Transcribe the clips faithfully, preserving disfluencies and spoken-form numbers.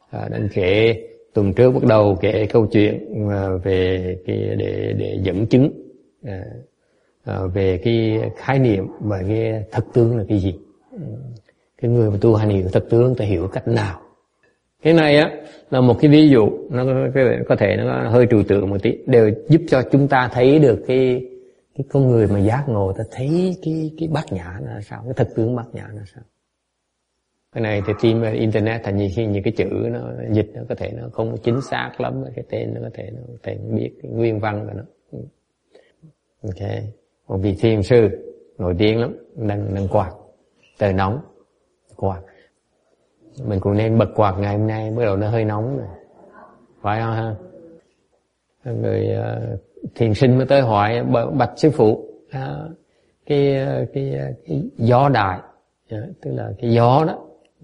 À, đang kể tuần trước bắt đầu kể câu chuyện về cái để để dẫn chứng à, à, về cái khái niệm và cái thực tướng là cái gì. Cái người mà tu hành hiểu thực tướng ta hiểu cách nào. Cái này á là một cái ví dụ, nó có thể nó hơi trừu tượng một tí, đều giúp cho chúng ta thấy được cái cái con người mà giác ngộ, ta thấy cái cái bát nhã là sao, cái thực tướng bát nhã là sao. Cái này thì tìm ở internet thành nhiều khi những cái chữ nó dịch nó có thể nó không chính xác lắm, cái tên nó có thể nó có thể biết cái nguyên văn của nó. Ok, một vị thiền sư nổi tiếng lắm, nâng nâng quạt, trời nóng, quạt. Mình cũng nên bật quạt ngày hôm nay, bắt đầu nó hơi nóng rồi, phải không ha? Người uh, thiền sinh mới tới hỏi bạch sư phụ, uh, cái, cái cái gió đại, uh, tức là cái gió đó,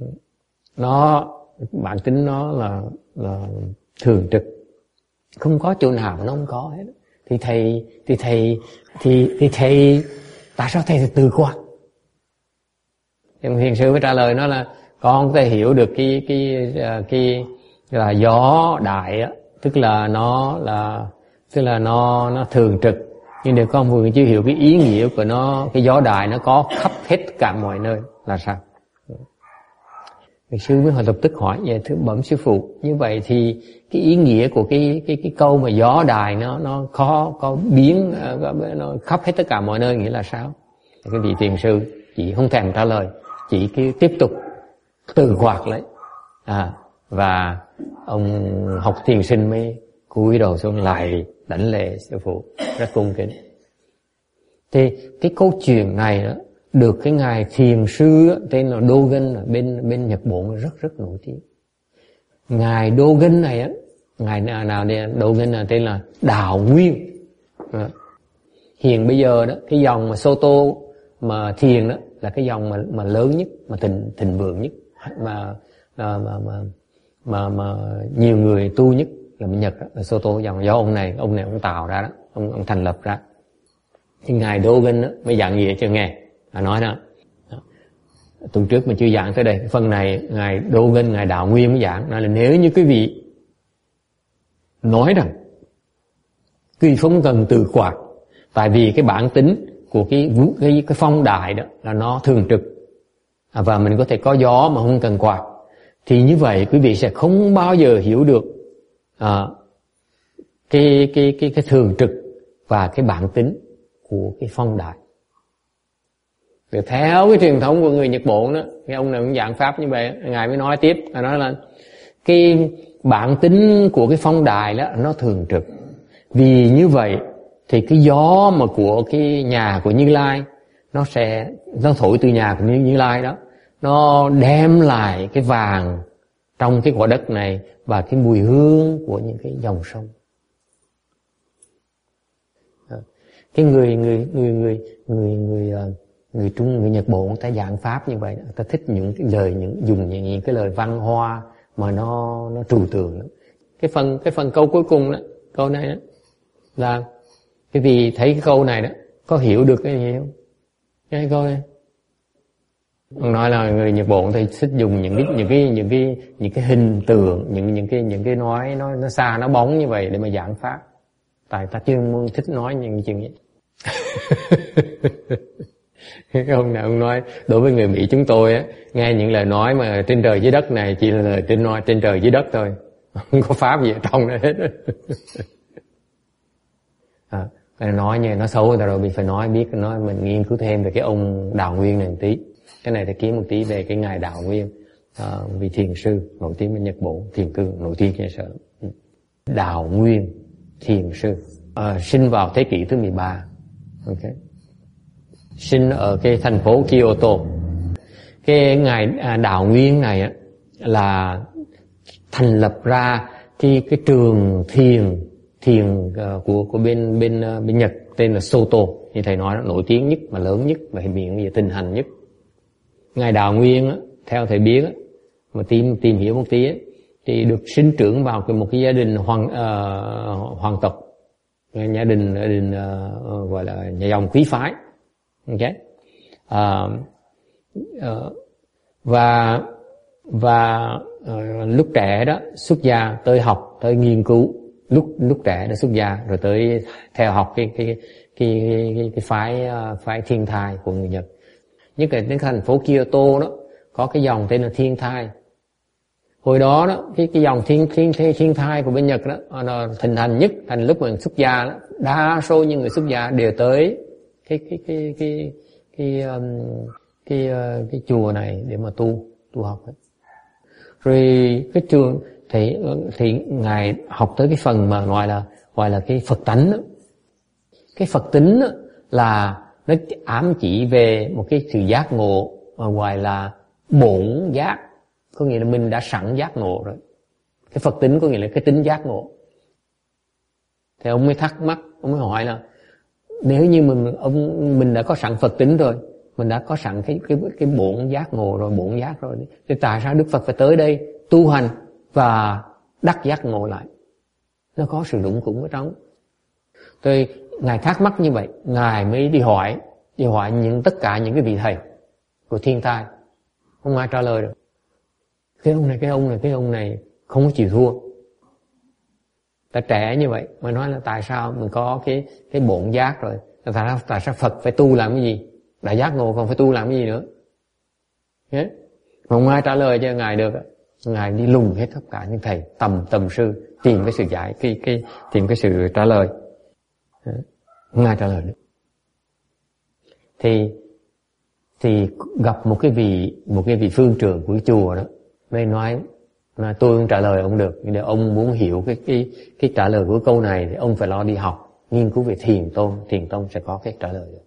nó bản tính nó là là thường trực, không có chỗ nào nó không có hết. Thì thầy thì thầy thì thì thầy tại sao thầy từ quạt? Thì thiền sư mới trả lời nó là con có thể hiểu được cái cái cái, cái là gió đại á, tức là nó là tức là nó nó thường trực, nhưng để con vừa chưa hiểu cái ý nghĩa của nó. Cái gió đại nó có khắp hết cả mọi nơi là sao? Người sư mới lập tức hỏi về thưa bẩm sư phụ, như vậy thì cái ý nghĩa của cái cái cái câu mà gió đài nó nó có có biến nó khắp hết tất cả mọi nơi nghĩa là sao? Cái vị thiền sư chỉ không thèm trả lời, chỉ cứ tiếp tục từ quạt lấy, à và ông học thiền sinh mới cúi đầu xuống lại đảnh lễ sư phụ rất cung kính. Thì cái câu chuyện này đó được cái ngài thiền sư tên là Dogen ở bên bên Nhật Bản rất rất nổi tiếng. Ngài Dogen này á, ngài nào nào đây Dogen là tên là Đạo Nguyên. À. Hiện bây giờ đó cái dòng mà Soto mà thiền đó là cái dòng mà mà lớn nhất, mà thịnh thịnh vượng nhất, mà mà mà mà mà, mà nhiều người tu nhất là bên Nhật đó, là Soto dòng do ông này ông này ông tạo ra đó, ông ông thành lập ra. Thì ngài Dogen đó mới giảng nghĩa cho nghe. À, nói đó. đó tuần trước mình chưa giảng tới đây, phần này ngài Dogen, ngài Đạo Nguyên mới giảng, nói là nếu như quý vị nói rằng quý vị không cần từ quạt, tại vì cái bản tính của cái cái cái phong đại đó là nó thường trực, à, và mình có thể có gió mà không cần quạt, thì như vậy quý vị sẽ không bao giờ hiểu được à, cái cái cái cái thường trực và cái bản tính của cái phong đại. Rồi theo cái truyền thống của người Nhật Bản đó, cái ông này cũng giảng pháp như vậy, ngài mới nói tiếp, ngài nói là cái bản tính của cái phong đài đó nó thường trực. Vì như vậy thì cái gió mà của cái nhà của Như Lai nó sẽ nó thổi từ nhà của Như Lai đó, nó đem lại cái vàng trong cái quả đất này và cái mùi hương của những cái dòng sông. Cái người người người người người người người Trung, người Nhật Bản, người ta giảng pháp như vậy, người ta thích những cái lời, những dùng những, những cái lời văn hoa mà nó nó trừu tượng lắm. Cái phần cái phần câu cuối cùng đó, câu này đó là cái vì thấy cái câu này đó có hiểu được cái gì không? Cái câu này ông nói là người Nhật Bản thì thích dùng những cái những cái những cái những cái hình tượng, những những cái những cái nói nó nó xa nó bóng như vậy để mà giảng pháp. Tại ta chưa thích nói những chuyện vậy. Cái ông nào ông nói đối với người Mỹ chúng tôi á, nghe những lời nói mà trên trời dưới đất này chỉ là lời trên nói trên trời dưới đất thôi, không có pháp gì ở trong đó hết. À, nói như nó xấu rồi mình phải nói biết, nói mình nghiên cứu thêm về cái ông Đạo Nguyên này một tí. Cái này thì kiếm một tí về cái ngài Đạo Nguyên, à, vị thiền sư nổi tiếng bên Nhật Bản, thiền cư nổi tiếng trên sở. Đạo Nguyên thiền sư, à, sinh vào thế kỷ thứ mười ba. Ok. Sinh ở cái thành phố Kyoto. Cái ngài Đạo Nguyên này á là thành lập ra cái cái trường thiền thiền uh, của của bên bên uh, bên Nhật tên là Soto, như thầy nói đó, nổi tiếng nhất mà lớn nhất và hiện về tình hành nhất. Ngài Đạo Nguyên á, theo thầy biết á, mà tìm tìm hiểu một tí á, thì được sinh trưởng vào một cái gia đình hoàng uh, hoàng tộc, gia đình gia đình uh, gọi là nhà dòng quý phái. Ok, uh, uh, và và uh, lúc trẻ đó xuất gia tới học, tới nghiên cứu, lúc lúc trẻ đã xuất gia rồi tới theo học cái cái cái cái, cái phái uh, phái Thiên Thai của người Nhật. Nhất là đến thành phố Kyoto đó có cái dòng tên là Thiên Thai. Hồi đó đó cái cái dòng thiên thiên thiên, thiên thai của bên Nhật đó nó thịnh hành nhất, thành lúc mình xuất gia đó, đa số những người xuất gia đều tới cái cái cái cái cái um, cái, cái, cái chùa này để mà tu tu học ấy. Rồi cái trường thì thì ngài học tới cái phần mà gọi là gọi là cái Phật tánh đó. Cái Phật tính đó là nó ám chỉ về một cái sự giác ngộ mà gọi là bổn giác, có nghĩa là mình đã sẵn giác ngộ rồi. Cái Phật tính có nghĩa là cái tính giác ngộ. Thì ông mới thắc mắc, ông mới hỏi là nếu như mình ông mình đã có sẵn Phật tính rồi, mình đã có sẵn cái cái cái bổn giác ngộ rồi, bổn giác rồi, thì tại sao Đức Phật phải tới đây tu hành và đắc giác ngộ lại? Nó có sự đúng cũng ở trong. Tôi ngài thắc mắc như vậy, ngài mới đi hỏi, đi hỏi những tất cả những cái vị thầy của Thiên Thai, không ai trả lời được. Cái ông này, cái ông này, cái ông này không có chịu thua. Ta trẻ như vậy mà nói là tại sao mình có cái cái bổn giác rồi, tại sao tại sao Phật phải tu làm cái gì? Đã giác ngộ còn phải tu làm cái gì nữa? Yeah. Không ai trả lời cho ngài được. Ngài đi lùng hết tất cả những thầy tầm tầm sư tìm cái sự giải cái cái tìm cái sự trả lời. Yeah. Không ai trả lời được. Thì thì gặp một cái vị một cái vị phương trưởng của chùa đó, mới nói là tôi không trả lời ông được, nhưng nếu ông muốn hiểu cái cái cái trả lời của câu này thì ông phải lo đi học nghiên cứu về thiền tôn, thiền tông sẽ có cái trả lời được.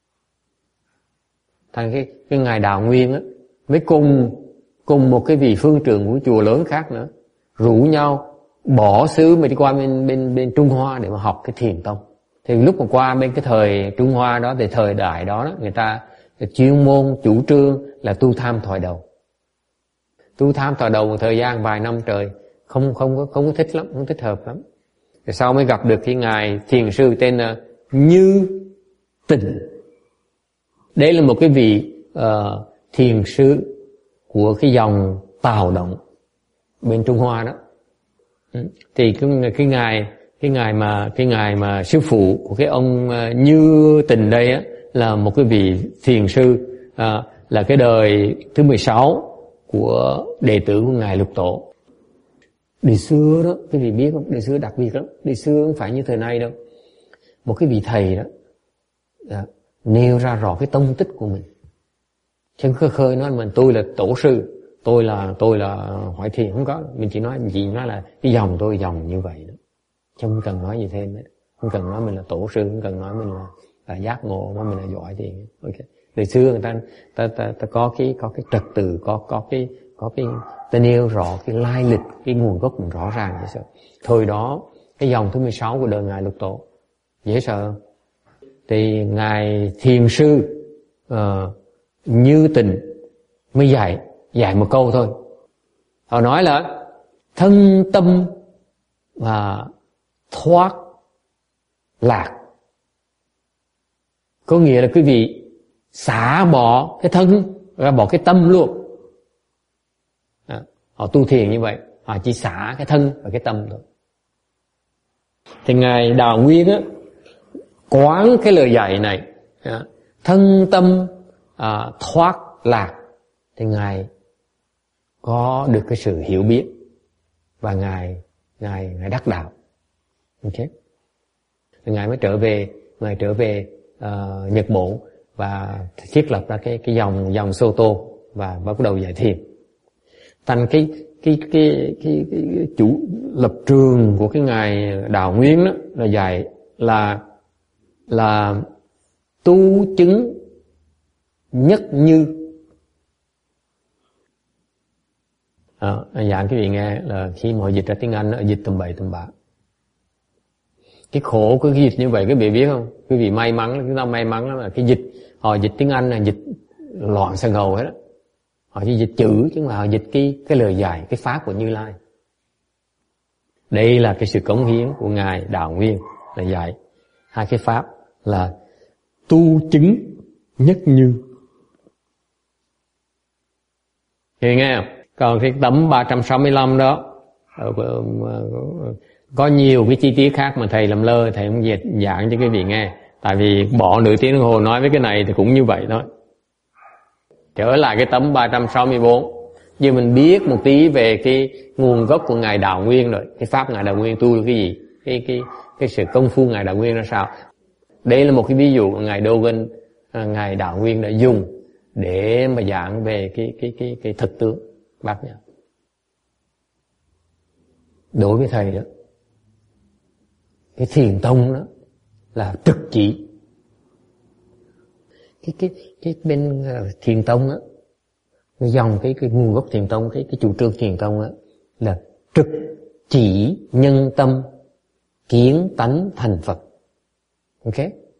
Thành cái cái ngài Đạo Nguyên á mới cùng cùng một cái vị phương trưởng của chùa lớn khác nữa rủ nhau bỏ xứ mà đi qua bên bên bên Trung Hoa để mà học cái thiền tông. Thì lúc mà qua bên cái thời Trung Hoa đó, thì thời đại đó, đó người ta chuyên môn chủ trương là tu tham thoại đầu. Tu tham thoại đầu một thời gian vài năm trời không không có không có thích lắm, không thích hợp lắm. Rồi sau mới gặp được cái ngài thiền sư tên là Như Tình. Đây là một cái vị uh, thiền sư của cái dòng Tào Động bên Trung Hoa đó. Thì cái, cái ngài cái ngài mà cái ngài mà sư phụ của cái ông uh, Như Tình đây á là một cái vị thiền sư, uh, là cái đời thứ mười sáu của đệ tử của ngài Lục Tổ. Đời xưa đó, cái vị biết không? Đời xưa đặc biệt lắm. Đời xưa không phải như thời nay đâu. Một cái vị thầy đó, đó nêu ra rõ cái tông tích của mình. Chứ khơi khơi nói mình tôi là tổ sư, tôi là tôi là hỏi thiền, không có. Mình chỉ nói mình chỉ nói là cái dòng tôi dòng như vậy đó. Chứ không cần nói gì thêm đấy. Không cần nói mình là tổ sư, không cần nói mình là, là giác ngộ, nói mình là giỏi thiền. Ok. Đời xưa người ta ta ta, ta có cái có cái trật tự, có có cái có cái ta nêu rõ cái lai lịch, cái nguồn gốc mình rõ ràng vậy sao? Thời đó cái dòng thứ mười sáu của đời ngài Lục Tổ dễ sợ. Thì ngài thiền sư uh, Như Tình mới dạy dạy một câu thôi. Họ nói là thân tâm và thoát lạc, có nghĩa là quý vị xả bỏ cái thân ra bỏ cái tâm luôn. À, họ tu thiền như vậy, họ chỉ xả cái thân và cái tâm thôi. Thì ngài Đạo Nguyên á quán cái lời dạy này, à, thân tâm à, thoát lạc, thì ngài có được cái sự hiểu biết và ngài ngài ngài đắc đạo. Ok, thì ngài mới trở về ngài trở về uh, Nhật Bản và thiết lập ra cái cái dòng dòng Soto và bắt đầu dạy thiền. Thành cái cái cái cái, cái, cái chủ lập trường của cái ngài Đạo Nguyên đó là dạy là là tu chứng nhất như. À, dạng cái vị nghe là khi mà họ dịch ra tiếng Anh nó dịch tầm bậy tầm bạ. Cái khổ của cái dịch như vậy các vị biết không? Quý vị may mắn, chúng ta may mắn là cái dịch họ dịch tiếng Anh là dịch loạn xà ngầu hết đó. Họ chỉ dịch chữ chứ mà họ dịch cái cái lời dạy, cái pháp của Như Lai. Đây là cái sự cống hiến của ngài Đạo Nguyên là dạy hai cái pháp là tu chứng nhất như. Thì nghe không? Còn cái tấm ba trăm sáu mươi lăm đó có nhiều cái chi tiết khác mà thầy làm lơ, thầy không giảng cho quý vị nghe. Tại vì bỏ nửa tiếng đồng hồ nói với cái này thì cũng như vậy thôi. Trở lại cái tấm ba trăm sáu mươi bốn, giờ mình biết một tí về cái nguồn gốc của Ngài Đạo Nguyên rồi. Cái pháp Ngài Đạo Nguyên tu là cái gì, cái cái cái sự công phu Ngài Đạo Nguyên là sao. Đây là một cái ví dụ của Ngài Dogen, Ngài Đạo Nguyên đã dùng để mà giảng về cái cái cái cái thực tướng bác nhá. Đối với thầy đó, cái thiền tông đó là trực chỉ. Cái cái cái bên thiền tông á, cái dòng cái cái nguồn gốc thiền tông, cái cái chủ trương thiền tông á là trực chỉ nhân tâm kiến tánh thành Phật. Ok?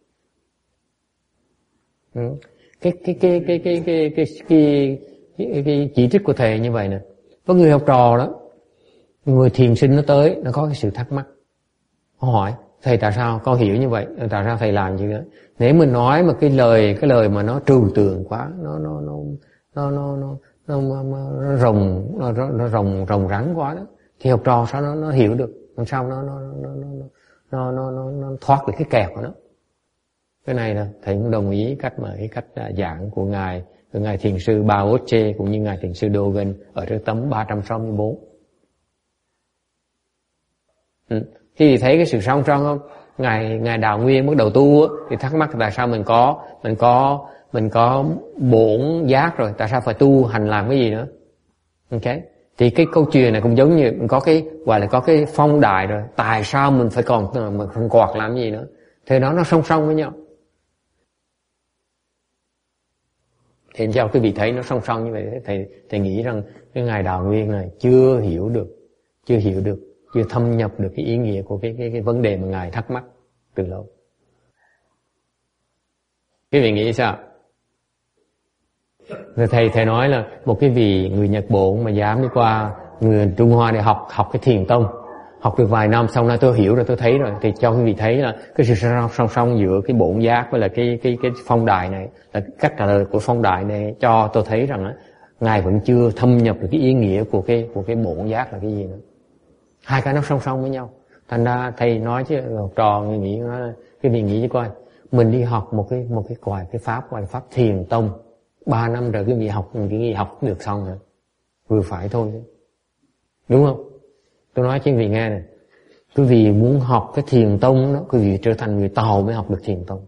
Ừ. Cái cái cái cái cái cái cái cái cái cái chỉ trích của thầy như vậy nè. Có người học trò đó, người thiền sinh nó tới, nó có cái sự thắc mắc. Nó hỏi, thầy tại sao con hiểu như vậy, tại sao thầy làm như thế? Nếu mình nói mà cái lời cái lời mà nó trừu tượng quá, nó nó nó nó nó nó nó, nó, nó rồng nó, nó rồng rồng rắn quá đó, thì học trò sao nó nó hiểu được, làm sao nó nó nó nó nó nó nó, nó thoát được cái kẹt của nó. Cái này là thầy cũng đồng ý cách mà cái cách giảng của ngài của ngài thiền sư Bao Che cũng như ngài thiền sư Dogen ở trên tấm ba trăm sáu mươi bốn. Ừ. Thì thấy cái sự song song không? Ngài ngài Đạo Nguyên bắt đầu tu á, thì thắc mắc tại sao mình có mình có mình có bổn giác rồi, tại sao phải tu hành làm cái gì nữa? Ok? Thì cái câu chuyện này cũng giống như mình có cái gọi là có cái phong đài rồi, tại sao mình phải còn mình không quạt làm gì nữa? Thì đó nó song song với nhau. Thì cho quý vị thấy nó song song như vậy, thầy thầy nghĩ rằng cái ngài Đạo Nguyên này chưa hiểu được, chưa hiểu được, chưa thâm nhập được cái ý nghĩa của cái cái cái vấn đề mà ngài thắc mắc từ lâu. Quý vị nghĩ sao? Rồi thầy thầy nói là một cái vị người Nhật Bản mà dám đi qua người Trung Hoa để học học cái thiền tông, học được vài năm xong rồi tôi hiểu rồi, tôi thấy rồi, thì cho quý vị thấy là cái sự song song giữa cái bổn giác với là cái cái cái phong đài này, là cách trả lời của phong đài này cho tôi thấy rằng á, ngài vẫn chưa thâm nhập được cái ý nghĩa của cái của cái bổn giác là cái gì nữa. Hai cái nó song song với nhau. Thành ra thầy nói chứ học trò người nghĩ nói cái vị nghĩ chứ coi, mình đi học một cái một cái gọi cái pháp gọi là pháp thiền tông ba năm rồi, cái vị học cái gì học được xong rồi, vừa phải thôi, đúng không? Tôi nói cho quý vị nghe này, quý vị muốn học cái thiền tông đó, quý vị trở thành người Tàu mới học được thiền tông.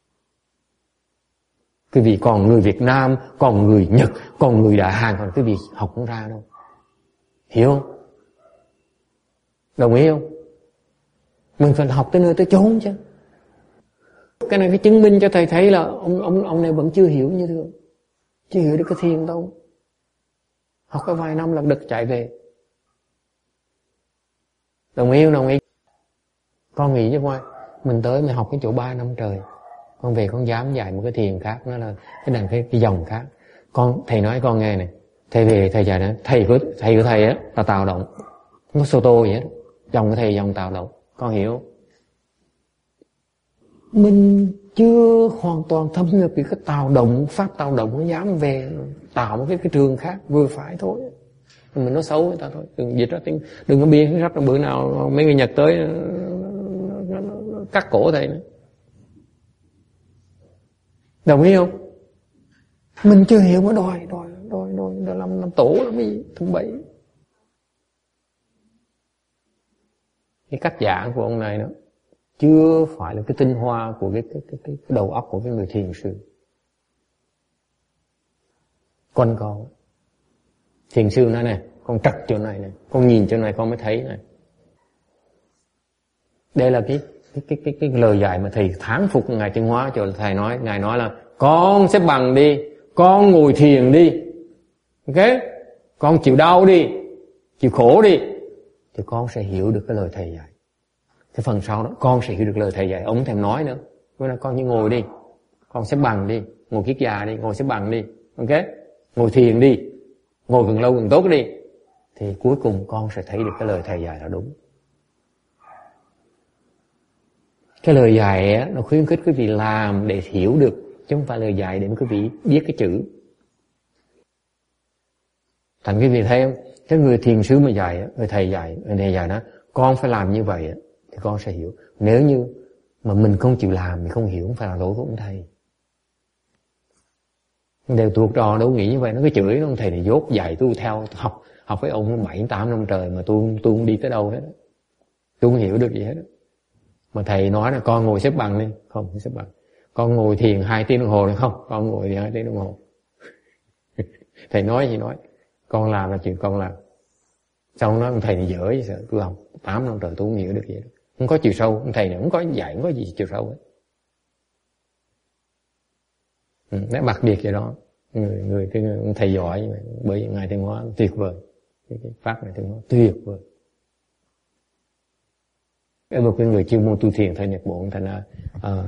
Quý vị còn người Việt Nam, còn người Nhật, còn người Đại Hàn, còn quý vị học không ra đâu. Hiểu không? Đồng ý không? Mình phải học tới nơi tới chốn chứ. Cái này cái chứng minh cho thầy thấy là ông ông ông này vẫn chưa hiểu như thường, chưa hiểu được cái thiền tông. Học có vài năm là đực chạy về. Đồng ý không? Đồng ý. Con nghĩ chứ coi, mình tới mình học cái chỗ ba năm trời, con về con dám dạy một cái thiền khác, nó là cái đằng cái, cái dòng khác. Con thầy nói con nghe này, thầy về thầy dạy đó, thầy của thầy của thầy á là tạo động, không có sô tô gì hết, dòng của thầy dòng tạo động, con hiểu? Mình chưa hoàn toàn thâm nhập cái tạo động, pháp tạo động, nó dám về tạo một cái cái trường khác vừa phải thôi. Mình nói xấu người ta thôi, đừng dịch ra tiếng, đừng có biên sách bữa nào mấy người Nhật tới nó, nó, nó cắt cổ thầy nữa. Đồng ý không? Mình chưa hiểu mới đòi đòi đòi đòi, đòi làm làm tổ làm gì thằng bậy. Cái cách giảng của ông này nữa chưa phải là cái tinh hoa của cái cái cái, cái, cái đầu óc của cái người thiền sư. Quanh con thiền sư nói này, con trật chỗ này này, con nhìn chỗ này con mới thấy này. Đây là cái cái cái cái, cái lời dạy mà thầy thán phục ngài Chân Hóa, cho thầy nói, ngài nói là con xếp bằng đi, con ngồi thiền đi, ok, con chịu đau đi, chịu khổ đi, thì con sẽ hiểu được cái lời thầy dạy. Cái phần sau đó con sẽ hiểu được lời thầy dạy. Ông thèm nói nữa, nói con như ngồi đi, con xếp bằng đi, ngồi kiết già đi, ngồi xếp bằng đi, ok, ngồi thiền đi, ngồi càng lâu càng tốt đi, thì cuối cùng con sẽ thấy được cái lời thầy dạy là đúng. Cái lời dạy á, nó khuyến khích quý vị làm để hiểu được, chứ không phải lời dạy để quý vị biết cái chữ. Thành cái vì thấy không, cái người thiền sư mà dạy, người thầy dạy, người thầy dạy đó, con phải làm như vậy thì con sẽ hiểu. Nếu như mà mình không chịu làm, mình không hiểu, không phải là lỗi của ông thầy. Đều thuộc trò đâu nghĩ như vậy, nó cứ chửi ông thầy này dốt dạy tôi theo học học với ông bảy tám năm trời mà tôi tôi không đi tới đâu hết, tôi không hiểu được gì hết. Mà thầy nói là con ngồi xếp bằng đi, không không xếp bằng. Con ngồi thiền hai tiếng đồng hồ được không? Con ngồi thiền hai tiếng đồng hồ. Thầy nói gì nói, con làm là chuyện con làm. Xong nói ông thầy này dở vậy sợ, tôi học tám năm trời tôi không hiểu được gì hết. Không có chiều sâu, ông thầy này không có dạy, không có gì chiều sâu hết. Ừ, nó đặc biệt vậy đó. Người người cái người, thầy giỏi như vậy, bởi vì ngài Thiên Hóa tuyệt vời, cái, cái pháp này Thiên Hóa tuyệt vời. Cái một cái người chuyên môn tu thiền thôi Nhật Bản thành ra à,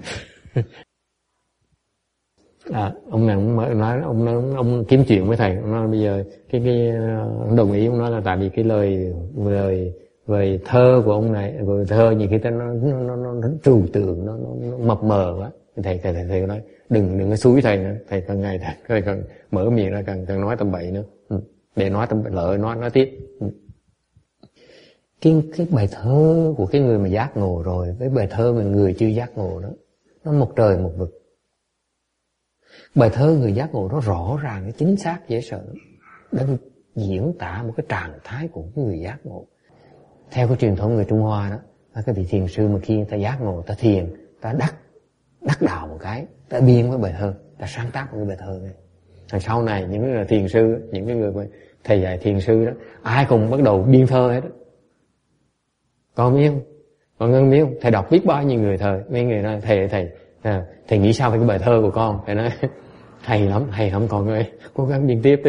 à, ông này ông mới nói ông ông, ông kiếm chuyện với thầy, ông nói bây giờ cái cái ông đồng ý, ông nói là tại vì cái lời lời lời thơ của ông này, lời thơ nhiều khi ta nó nó nó, nó, nó trừu tượng, nó, nó, nó mập mờ quá. Thầy thầy thầy, thầy nói đừng đừng có xúi thầy nữa, thầy càng ngày thầy, thầy càng mở miệng ra càng càng nói tầm bậy nữa, ừ. Để nói tầm lợi nói nói tiếp. Ừ. Cái cái bài thơ của cái người mà giác ngộ rồi với bài thơ mà người chưa giác ngộ đó, nó một trời một vực. Bài thơ người giác ngộ nó rõ ràng, nó chính xác dễ sợ, đang diễn tả một cái trạng thái của người giác ngộ. Theo cái truyền thống người Trung Hoa đó, cái vị thiền sư mà khi người ta giác ngộ, ta thiền, ta đắc đắc đạo một cái, ta biên với bài thơ, ta sáng tác một cái bài thơ này. Rồi sau này những người thiền sư, những cái người mà thầy dạy thiền sư đó, ai cùng bắt đầu biên thơ hết đó. Con biết không? Con ngân biết không? Thầy đọc biết bao nhiêu người thơ, mấy người nói thầy thầy à, thầy nghĩ sao về cái bài thơ của con? Thầy nói hay lắm, hay lắm con ơi, cố gắng biên tiếp đi.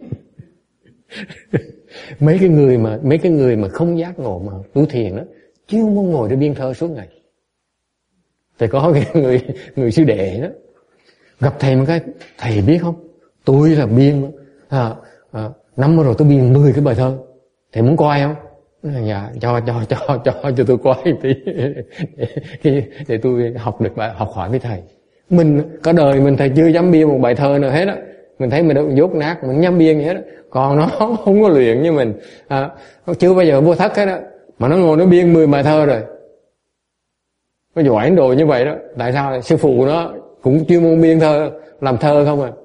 mấy cái người mà mấy cái người mà không giác ngộ mà tu thiền đó, chuyên muốn ngồi để biên thơ suốt ngày. Thầy có cái người người sư đệ đó gặp thầy một cái, thầy biết không? Tôi là biên à, à, năm rồi tôi biên mười cái bài thơ. Thầy muốn coi không? Dạ, cho cho cho cho cho tôi coi một tí để, để tôi học được bài, học hỏi với thầy. Mình cả đời mình thầy chưa dám biên một bài thơ nào hết á. Mình thấy mình đâu dốt nát, mình dám biên gì hết á. Còn nó không có luyện như mình, à, nó chưa bao giờ vô thất hết á, mà nó ngồi nó biên mười bài thơ rồi. Nó giỏi đồ như vậy đó. Tại sao? Sư phụ nó cũng chuyên môn biên thơ, làm thơ không à.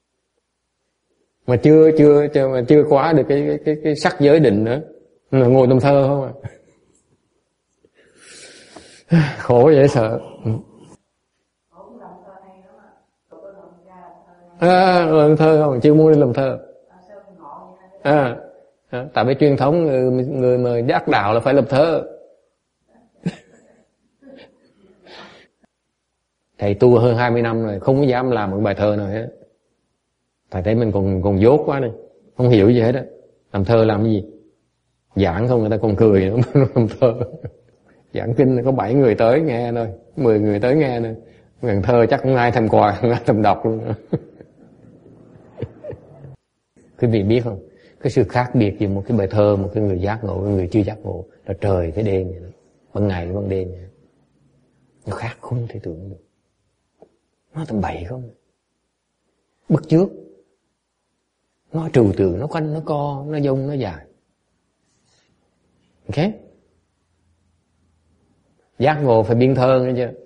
Mà chưa chưa chưa mà chưa quá được cái cái cái, cái sắc giới định nữa. Là ngồi làm thơ không à. Khổ dễ sợ. À, làm thơ không, chưa muốn đi làm thơ. À, à, tại vì truyền thống người, người mà đắc đạo là phải làm thơ. Thầy tu hơn hai mươi năm rồi, không có dám làm một bài thơ nào hết. Thầy thấy mình còn còn dốt quá đi, không hiểu gì hết á. Làm thơ làm cái gì? Giảng không người ta còn cười nữa. Làm thơ giảng kinh có bảy người tới nghe thôi, mười người tới nghe thôi. Gần thơ chắc không ai thèm quà, không ai thèm đọc luôn. Quý vị biết không, cái sự khác biệt giữa một cái bài thơ, một cái người giác ngộ, một người chưa giác ngộ là trời với đêm vậy đó. Ban ngày với ban đêm vậy. Nó khác không thể tưởng được. Nó tầm bậy không, bắt chước, nó trừu tượng, nó quanh, nó co, nó dông, nó dài. Ok? Giác ngộ phải biên thơ nghe chưa?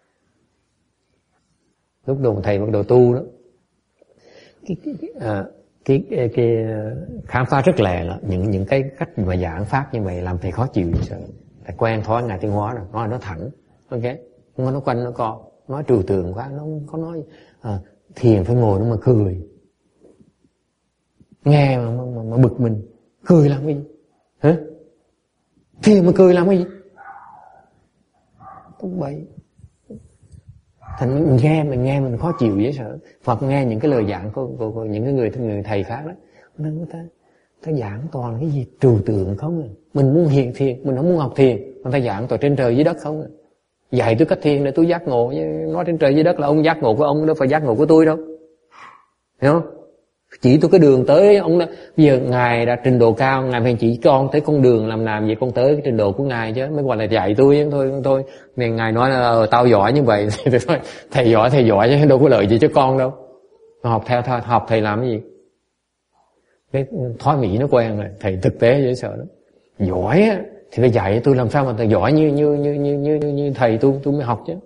Lúc đầu thầy bắt đầu tu đó, cái, cái, à, cái, cái, cái khám phá rất lẹ là những những cái cách mà giảng pháp như vậy làm thầy khó chịu vậy sợ. Thầy quen thói ngài Thiên Hóa rồi, nói nó thẳng, ok? Không nó quanh, nó co, nói trừu tượng quá, nó không có nói à, thiền phải ngồi nó mà cười, nghe mà, mà, mà bực mình, cười làm cái gì? Hả? Thiền mà cười làm cái gì? Không bậy. Thành mình nghe mình nghe mình khó chịu dễ sợ. Hoặc nghe những cái lời giảng của, của, của những cái người người thầy khác đó, nên người ta ta giảng toàn là cái gì trừu tượng không à. Mình muốn hiện thiền, mình không muốn học thiền, người ta giảng toàn trên trời dưới đất không à. Dạy tôi cách thiền để tôi giác ngộ, nói trên trời dưới đất là ông giác ngộ của ông, đâu phải giác ngộ của tôi đâu, hiểu không? Chỉ tôi cái đường tới ông đó. Bây giờ ngài đã trình độ cao, ngài phải chỉ con tới con đường làm làm gì con tới cái trình độ của ngài chứ, mới gọi là dạy tôi thôi thôi. Nên ngài nói là ờ, tao giỏi như vậy thì tôi nói thầy giỏi thầy giỏi chứ đâu có lợi gì cho con đâu. Học theo học thầy làm cái gì? Cái thói Mỹ nó quen rồi, thầy thực tế dễ sợ lắm. Giỏi á thì phải dạy tôi làm sao mà thầy giỏi như như như như như, như thầy tôi tôi mới học chứ.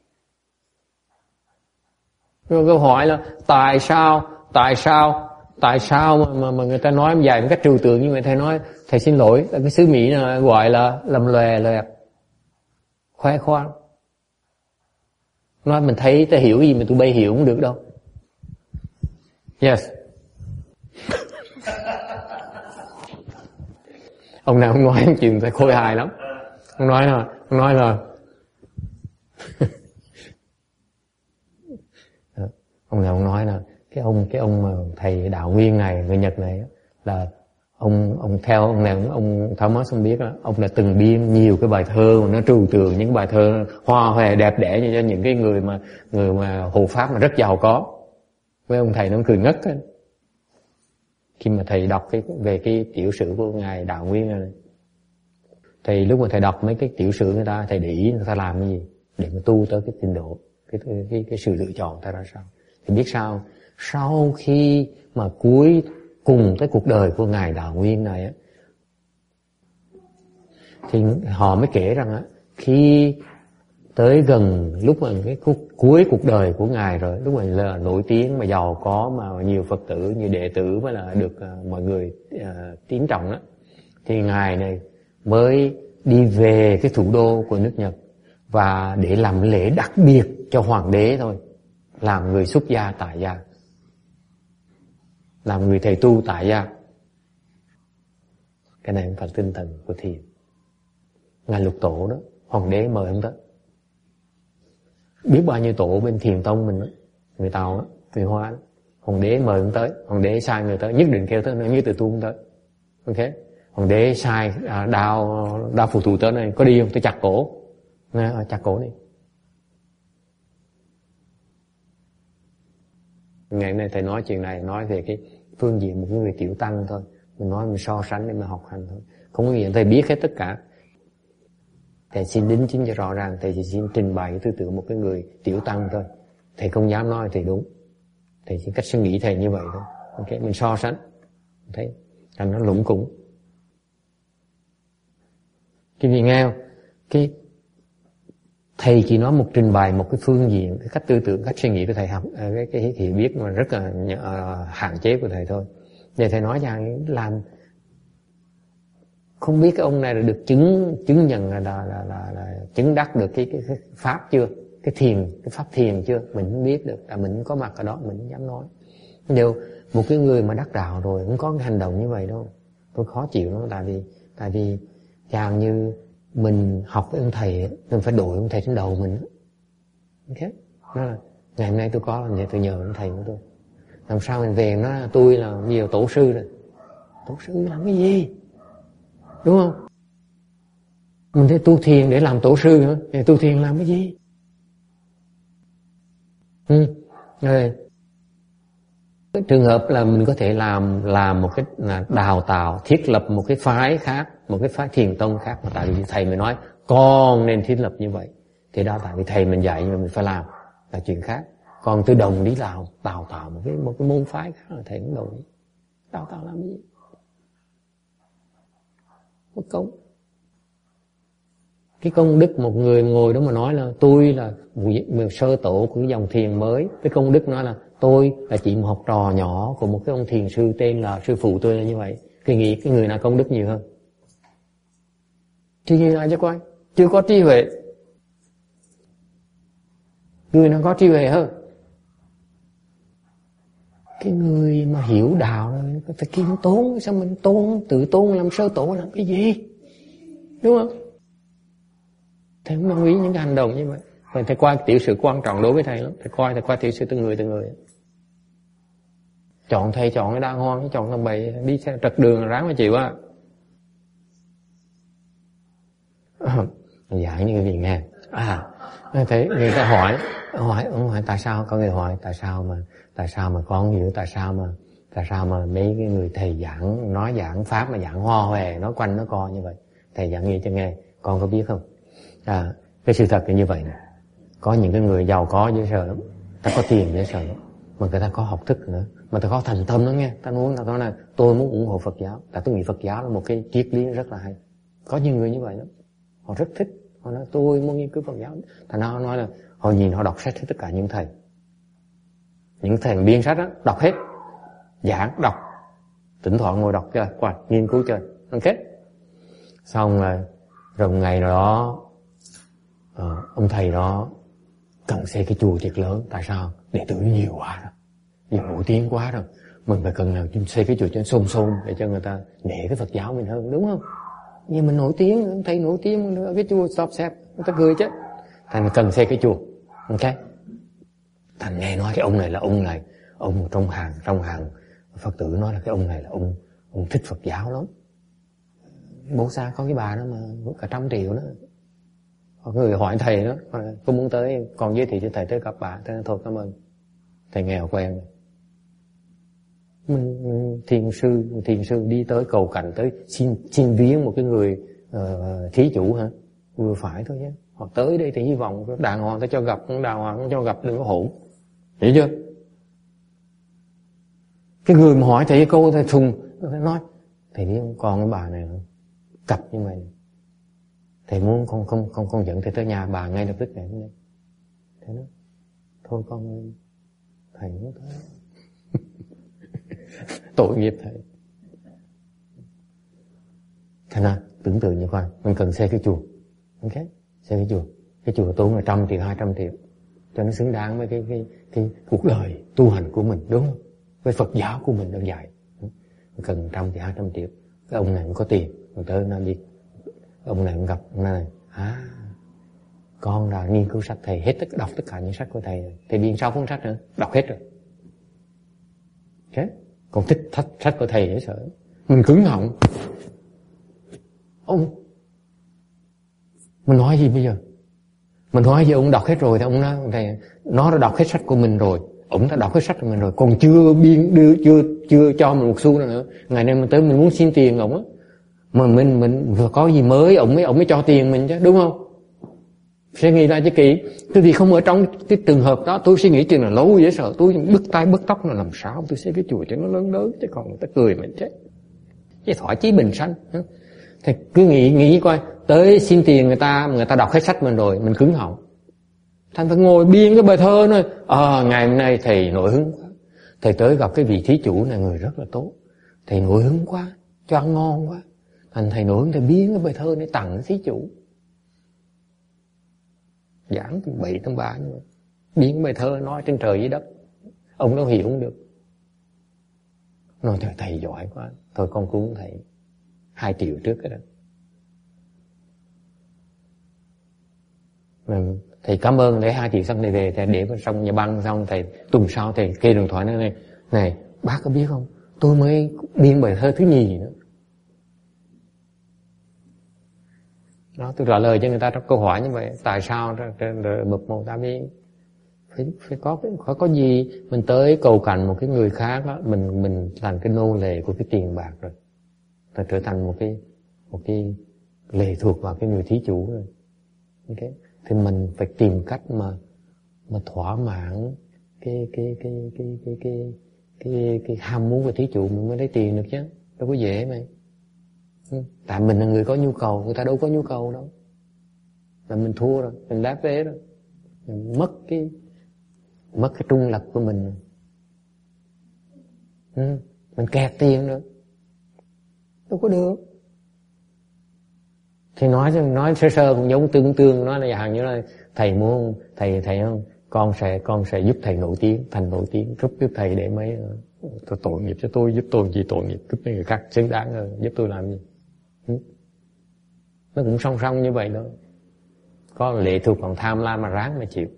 Rồi câu hỏi là tại sao tại sao tại sao mà mà, mà người ta nói em dạy một cách trừu tượng như vậy? Thầy nói thầy xin lỗi, cái xứ Mỹ này gọi là làm lòe loẹt, khoe khoang. Nói mình thấy ta hiểu gì mà tụi bay hiểu không được đâu. Yes. Ông nào ông nói chuyện phải khôi hài lắm. Ông nói là ông nói là ông nào ông nói là cái ông cái ông mà thầy đạo nguyên này, người Nhật này là ông ông theo ông này ông Thomas không biết đó, ông là từng biên nhiều cái bài thơ mà nó trừu tượng, những bài thơ hoa hòe đẹp đẽ như cho những cái người mà người mà hộ pháp mà rất giàu có. Với ông thầy nó cười ngất ấy. Khi mà thầy đọc cái về cái tiểu sử của ngài đạo nguyên này, thầy lúc mà thầy đọc mấy cái tiểu sử người ta, thầy để ý người ta làm cái gì để mà tu tới cái trình độ, cái cái cái, cái sự lựa chọn ta ra sao. Thì biết sao, sau khi mà cuối cùng tới cuộc đời của ngài đạo nguyên này á, thì họ mới kể rằng á, khi tới gần lúc mà cái cuối cuộc đời của ngài rồi, lúc mà là nổi tiếng mà giàu có mà nhiều Phật tử, nhiều đệ tử mới là được uh, mọi người uh, tín trọng á, thì ngài này mới đi về cái thủ đô của nước Nhật và để làm lễ đặc biệt cho hoàng đế thôi, làm người xuất gia tại gia, làm người thầy tu tại gia. Cái này không phải tinh thần của thiền. Ngài Lục Tổ đó, hoàng đế mời ông tới. Biết bao nhiêu tổ bên Thiền Tông mình đó, người Tàu đó, người Hoa đó, hoàng đế mời ông tới, hoàng đế sai người tới, nhất định kêu tới, như từ tu ông tới. Ok, hoàng đế sai à, đao đao phù thù tới này, có đi không? Tôi chặt cổ. Nghe, à, chặt cổ đi. Ngày hôm nay thầy nói chuyện này, nói về cái phương diện một người tiểu tăng thôi, mình nói mình so sánh để mà học hành thôi, không có nghĩa thầy biết hết tất cả. Thầy xin đính chính cho rõ ràng, thầy chỉ xin trình bày cái tư tưởng một cái người tiểu tăng thôi. Thầy không dám nói thầy đúng, thầy chỉ cách suy nghĩ thầy như vậy thôi. Ok, mình so sánh, thấy thành nó lủng củng. Cái gì nghe không? Cái thầy chỉ nói một trình bày một cái phương diện, cái cách tư tưởng, cách suy nghĩ của thầy học, cái cái hiểu biết mà rất là uh, hạn chế của thầy thôi. Để thầy nói rằng làm không biết cái ông này là được chứng chứng nhận là là là, là, là chứng đắc được cái, cái cái pháp chưa, cái thiền, cái pháp thiền chưa, mình không biết được, là mình có mặt ở đó mình không dám nói. Nếu một cái người mà đắc đạo rồi không có cái hành động như vậy đâu, tôi khó chịu lắm. Tại vì tại vì chàng như mình học với ông thầy, mình phải đổi ông thầy trên đầu mình. Ok, đó là ngày hôm nay tôi có làm gì tôi nhờ ông thầy của tôi. Làm sao mình về nó tôi là nhiều tổ sư rồi, tổ sư làm cái gì, đúng không? Mình thấy tu thiền để làm tổ sư nữa, thì tu thiền làm cái gì? Ừ. Rồi cái trường hợp là mình có thể làm làm một cái là đào tạo, thiết lập một cái phái khác, một cái phái thiền tông khác, mà tại vì thầy mới nói con nên thiết lập như vậy, thì đó tại vì thầy mình dạy nhưng mà mình phải làm là chuyện khác. Còn tự đồng đi làm đào tạo một cái một cái môn phái khác là thầy cũng đồng ý. Đào tạo làm cái gì? Mất công. Cái công đức một người ngồi đó mà nói là tôi là một sơ tổ của cái dòng thiền mới, cái công đức nói là tôi là chỉ một học trò nhỏ của một cái ông thiền sư tên là sư phụ tôi là như vậy. Thì nghĩ cái người nào công đức nhiều hơn? Thì người nào cho coi, chưa có trí huệ. Người nào có trí huệ hơn? Cái người mà hiểu đạo rồi phải kiêm tốn, sao mình tôn tự tôn làm sơ tổ làm cái gì, đúng không? Thầy không đồng ý những cái hành động như vậy. Vậy thầy coi tiểu sự quan trọng đối với thầy lắm. Thầy coi thầy coi tiểu sự từng người từng người. Chọn thầy chọn cái đa hoang, chọn thằng bậy đi xe trật đường ráng mà chịu á. Giảng như cái gì nghe. À, thấy người ta hỏi, hỏi, hỏi tại sao, có người hỏi tại sao mà tại sao mà con hiểu, tại sao mà tại sao mà mấy cái người thầy giảng nói giảng pháp mà giảng hoa hòe nói quanh nó co như vậy. Thầy giảng nghe cho nghe, con có biết không? À, cái sự thật là như vậy nè. Có những cái người giàu có dễ sợ lắm, ta có tiền dễ sợ lắm, mà người ta có học thức nữa, mà người ta có thành tâm nữa nghe. Ta muốn ta nói là tôi muốn ủng hộ Phật giáo, tại tôi nghĩ Phật giáo là một cái triết lý rất là hay. Có nhiều người như vậy lắm, họ rất thích, họ nói tôi muốn nghiên cứu Phật giáo. Thành ra họ nói là họ nhìn họ đọc sách hết tất cả những thầy, những thầy biên sách đó, đọc hết, giảng đọc, thỉnh thoảng ngồi đọc chơi, qua nghiên cứu chơi, ok. Xong rồi rồi một ngày đó uh, ông thầy đó cần xây cái chùa thiệt lớn. Tại sao? Đệ tử nhiều quá rồi, nhiều nổi tiếng quá rồi, mình phải cần nào xây cái chùa cho xôn xôn để cho người ta nể cái Phật giáo mình hơn, đúng không? Nhưng mình nổi tiếng, ông thầy nổi tiếng ở cái chùa stop xếp, người ta cười chứ. Thành cần xây cái chùa, ok. Thành nghe nói cái ông này là ông này, ông trong hàng trong hàng Phật tử nói là cái ông này là ông ông thích Phật giáo lắm. Bố xa có cái bà đó mà cả trăm triệu đó. Có người hỏi thầy đó, có muốn tới con giới thiệu cho thầy tới gặp bà. Thế thôi cảm ơn, thầy nghèo quen. Mình, mình thiền sư thiền sư đi tới cầu cạnh tới xin xin viếng một cái người uh, thí chủ hả? Vừa phải thôi chứ. Họ tới đây thì hy vọng đàng hoàng ta cho gặp, đàng hoàng cho gặp, đừng có hỗn, hiểu chưa? Cái người mà hỏi thầy câu thầy thùng nói thầy biết không, con cái bà này cặp như mày, thầy muốn con không không con dẫn thầy tới nhà bà ngay lập tức này. Thầy nói thôi con, thầy nói thôi. Tội nghiệp thầy. Thành ra tưởng tượng như coi, mình cần xây cái chùa, ok, xây cái chùa, cái chùa tốn là trăm triệu hai trăm triệu cho nó xứng đáng với cái cái cái cuộc đời tu hành của mình, đúng không? Với Phật giáo của mình đơn giản, mình cần trăm triệu hai trăm triệu. Cái ông này cũng có tiền, mình tới nó đi, ông này cũng gặp ông này, à, con là nghiên cứu sách thầy hết tất đọc tất cả những sách của thầy rồi, thầy biên sáu cuốn sách nữa, đọc hết rồi, ok. Còn thích sách, sách của thầy dễ sợ. Mình cứng họng. Ông mình nói gì bây giờ? Mình nói gì ông đọc hết rồi thì ông nói thầy, nó đã đọc hết sách của mình rồi, ông đã đọc hết sách của mình rồi, còn chưa biên đưa chưa chưa cho mình một xu nữa. Ngày nay mình tới mình muốn xin tiền ông á, mà mình mình vừa có gì mới ông mới ông mới cho tiền mình chứ, đúng không? Suy nghĩ lại cho kỹ. Tôi vì không ở trong cái trường hợp đó, tôi suy nghĩ chuyện là lâu dễ sợ, tôi bứt tay bứt tóc là làm sao tôi xây cái chùa cho nó lớn lớn, chứ còn người ta cười mình chết. Chứ thoại chí bình sanh. Thì cứ nghĩ nghĩ coi, tới xin tiền người ta, người ta đọc hết sách mình rồi, mình cứng họng. Thành phải ngồi biên cái bài thơ thôi. À, ngày hôm nay thầy nổi hứng quá, thầy tới gặp cái vị thí chủ này người rất là tốt, thầy nổi hứng quá, cho ăn ngon quá, thành thầy nổi hứng, thầy biên cái bài thơ để tặng cái thí chủ. Giảng từ bảy tầng ba nhưng mà biến bài thơ nói trên trời dưới đất, ông đâu hiểu không được. Nói thầy, thầy giỏi quá, thôi con cúng thầy hai triệu trước cái đó. Mà thầy cảm ơn để hai triệu xong thầy về, thầy để vào trong nhà băng, xong thầy tuần sau thầy kê điện thoại nói này, này bác có biết không, tôi mới biên bài thơ thứ nhì nữa. Đó, tôi trả lời cho người ta trong câu hỏi như vậy. Tại sao mực một ta mới phải, phải có cái phải có gì mình tới cầu cạnh một cái người khác đó, mình mình thành cái nô lệ của cái tiền bạc rồi, ta trở thành một cái một cái lệ thuộc vào cái người thí chủ rồi, ok. Thì mình phải tìm cách mà mà thỏa mãn cái cái cái cái cái cái cái cái ham muốn của thí chủ mình mới lấy tiền được chứ, đâu có dễ mày. Tại mình là người có nhu cầu, người ta đâu có nhu cầu đâu. Là mình thua rồi, mình đáp vế rồi, mình mất cái mất cái trung lập của mình. Ừ, mình kẹt tiền nữa, đâu có được. Thì nói nói sơ sơ cũng giống tương tương, nói là hàng như là thầy muốn thầy thầy không, con sẽ con sẽ giúp thầy nổi tiếng, thành nổi tiếng, giúp giúp thầy để mấy tôi tội nghiệp cho tôi, giúp tôi gì tội nghiệp, giúp mấy người khác xứng đáng hơn, giúp tôi làm gì. Ừ. Nó cũng song song như vậy đó, có lệ thuộc còn tham lam mà ráng mà chịu.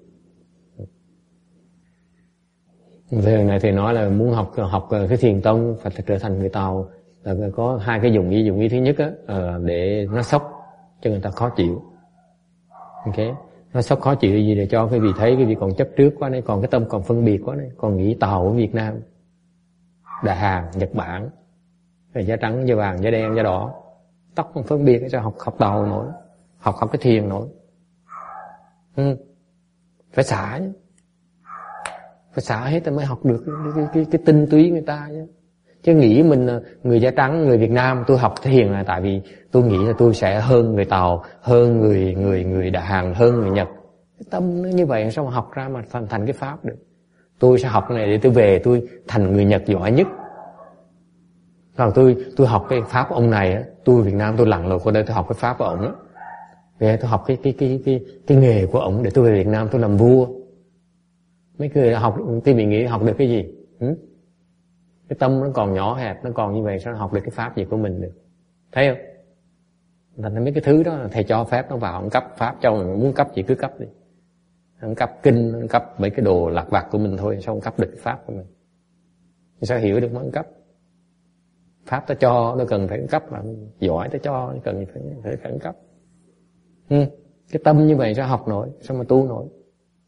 Về này thì nói là muốn học học cái thiền tông phải trở thành người Tàu, là có hai cái dụng ý. Dụng ý thứ nhất á, để nó sốc cho người ta khó chịu, ok. Nó sốc khó chịu gì để cho cái vị thấy cái vị còn chấp trước quá này, còn cái tâm còn phân biệt quá này, còn nghĩ Tàu ở Việt Nam, Đại Hàn, Nhật Bản, rồi da trắng, da vàng, da đen, da đỏ, tóc còn phân biệt cho học học Tàu nổi, học học cái thiền nổi. Ừ. Phải xả chứ. Phải xả hết ta mới học được cái, cái, cái, cái tinh túy người ta chứ. Chứ nghĩ mình người da trắng, người Việt Nam, tôi học thiền là tại vì tôi nghĩ là tôi sẽ hơn người Tàu, hơn người người người Đà Hàn, hơn người Nhật. Cái tâm nó như vậy sao mà học ra mà thành, thành cái pháp được. Tôi sẽ học cái này để tôi về tôi thành người Nhật giỏi nhất. Còn tôi tôi học cái pháp của ông này á, tôi Việt Nam tôi lặn lội qua đây tôi học cái pháp của ông á. Về tôi học cái cái cái cái cái nghề của ông để tôi về Việt Nam tôi làm vua. Mấy người học tôi bị nghĩ học được cái gì? Ừ? Cái tâm nó còn nhỏ hẹp, nó còn như vậy sao nó học được cái pháp gì của mình được? Thấy không? Thành ra mấy cái thứ đó là thầy cho phép nó vào, ông cấp pháp cho mình, muốn cấp gì cứ cấp đi. Ông cấp kinh, ông cấp mấy cái đồ lặt vặt của mình thôi, sao ông cấp được cái pháp của mình? Thì sao hiểu được mấy ông cấp? Pháp ta cho, nó cần phải cấp, là giỏi ta cho, nó cần phải phải phải cấp. Ừ. Cái tâm như vậy sao học nổi, sao mà tu nổi?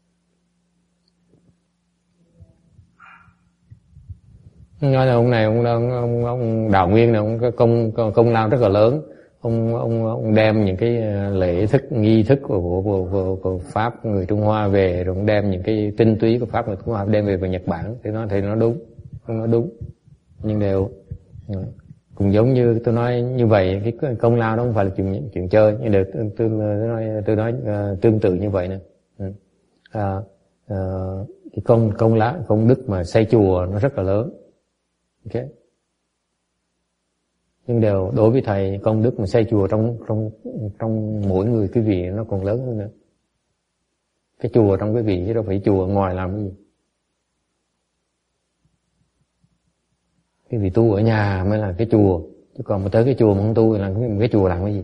Nói là ông này ông ông, ông Đào Nguyên này ông có công công lao rất là lớn. Ông ông ông đem những cái lễ thức nghi thức của của, của, của, của pháp người Trung Hoa về, rồi ông đem những cái tinh túy của pháp người Trung Hoa đem về về Nhật Bản, thì nó thì nó đúng, nó đúng. Nhưng đều cũng giống như tôi nói như vậy, cái công lao đó không phải là chuyện chuyện chơi, nhưng đều tôi, tôi nói tôi nói uh, tương tự như vậy nè. À, uh, cái công công lá công đức mà xây chùa nó rất là lớn. Ok. Nhưng đều đối với thầy công đức mà xây chùa trong trong trong mỗi người quý vị nó còn lớn hơn nữa. Cái chùa trong quý vị chứ đâu phải chùa ngoài làm cái gì. Cái vị tu ở nhà mới là cái chùa, chứ còn mà tới cái chùa mà không tu thì là cái, cái chùa làm cái gì?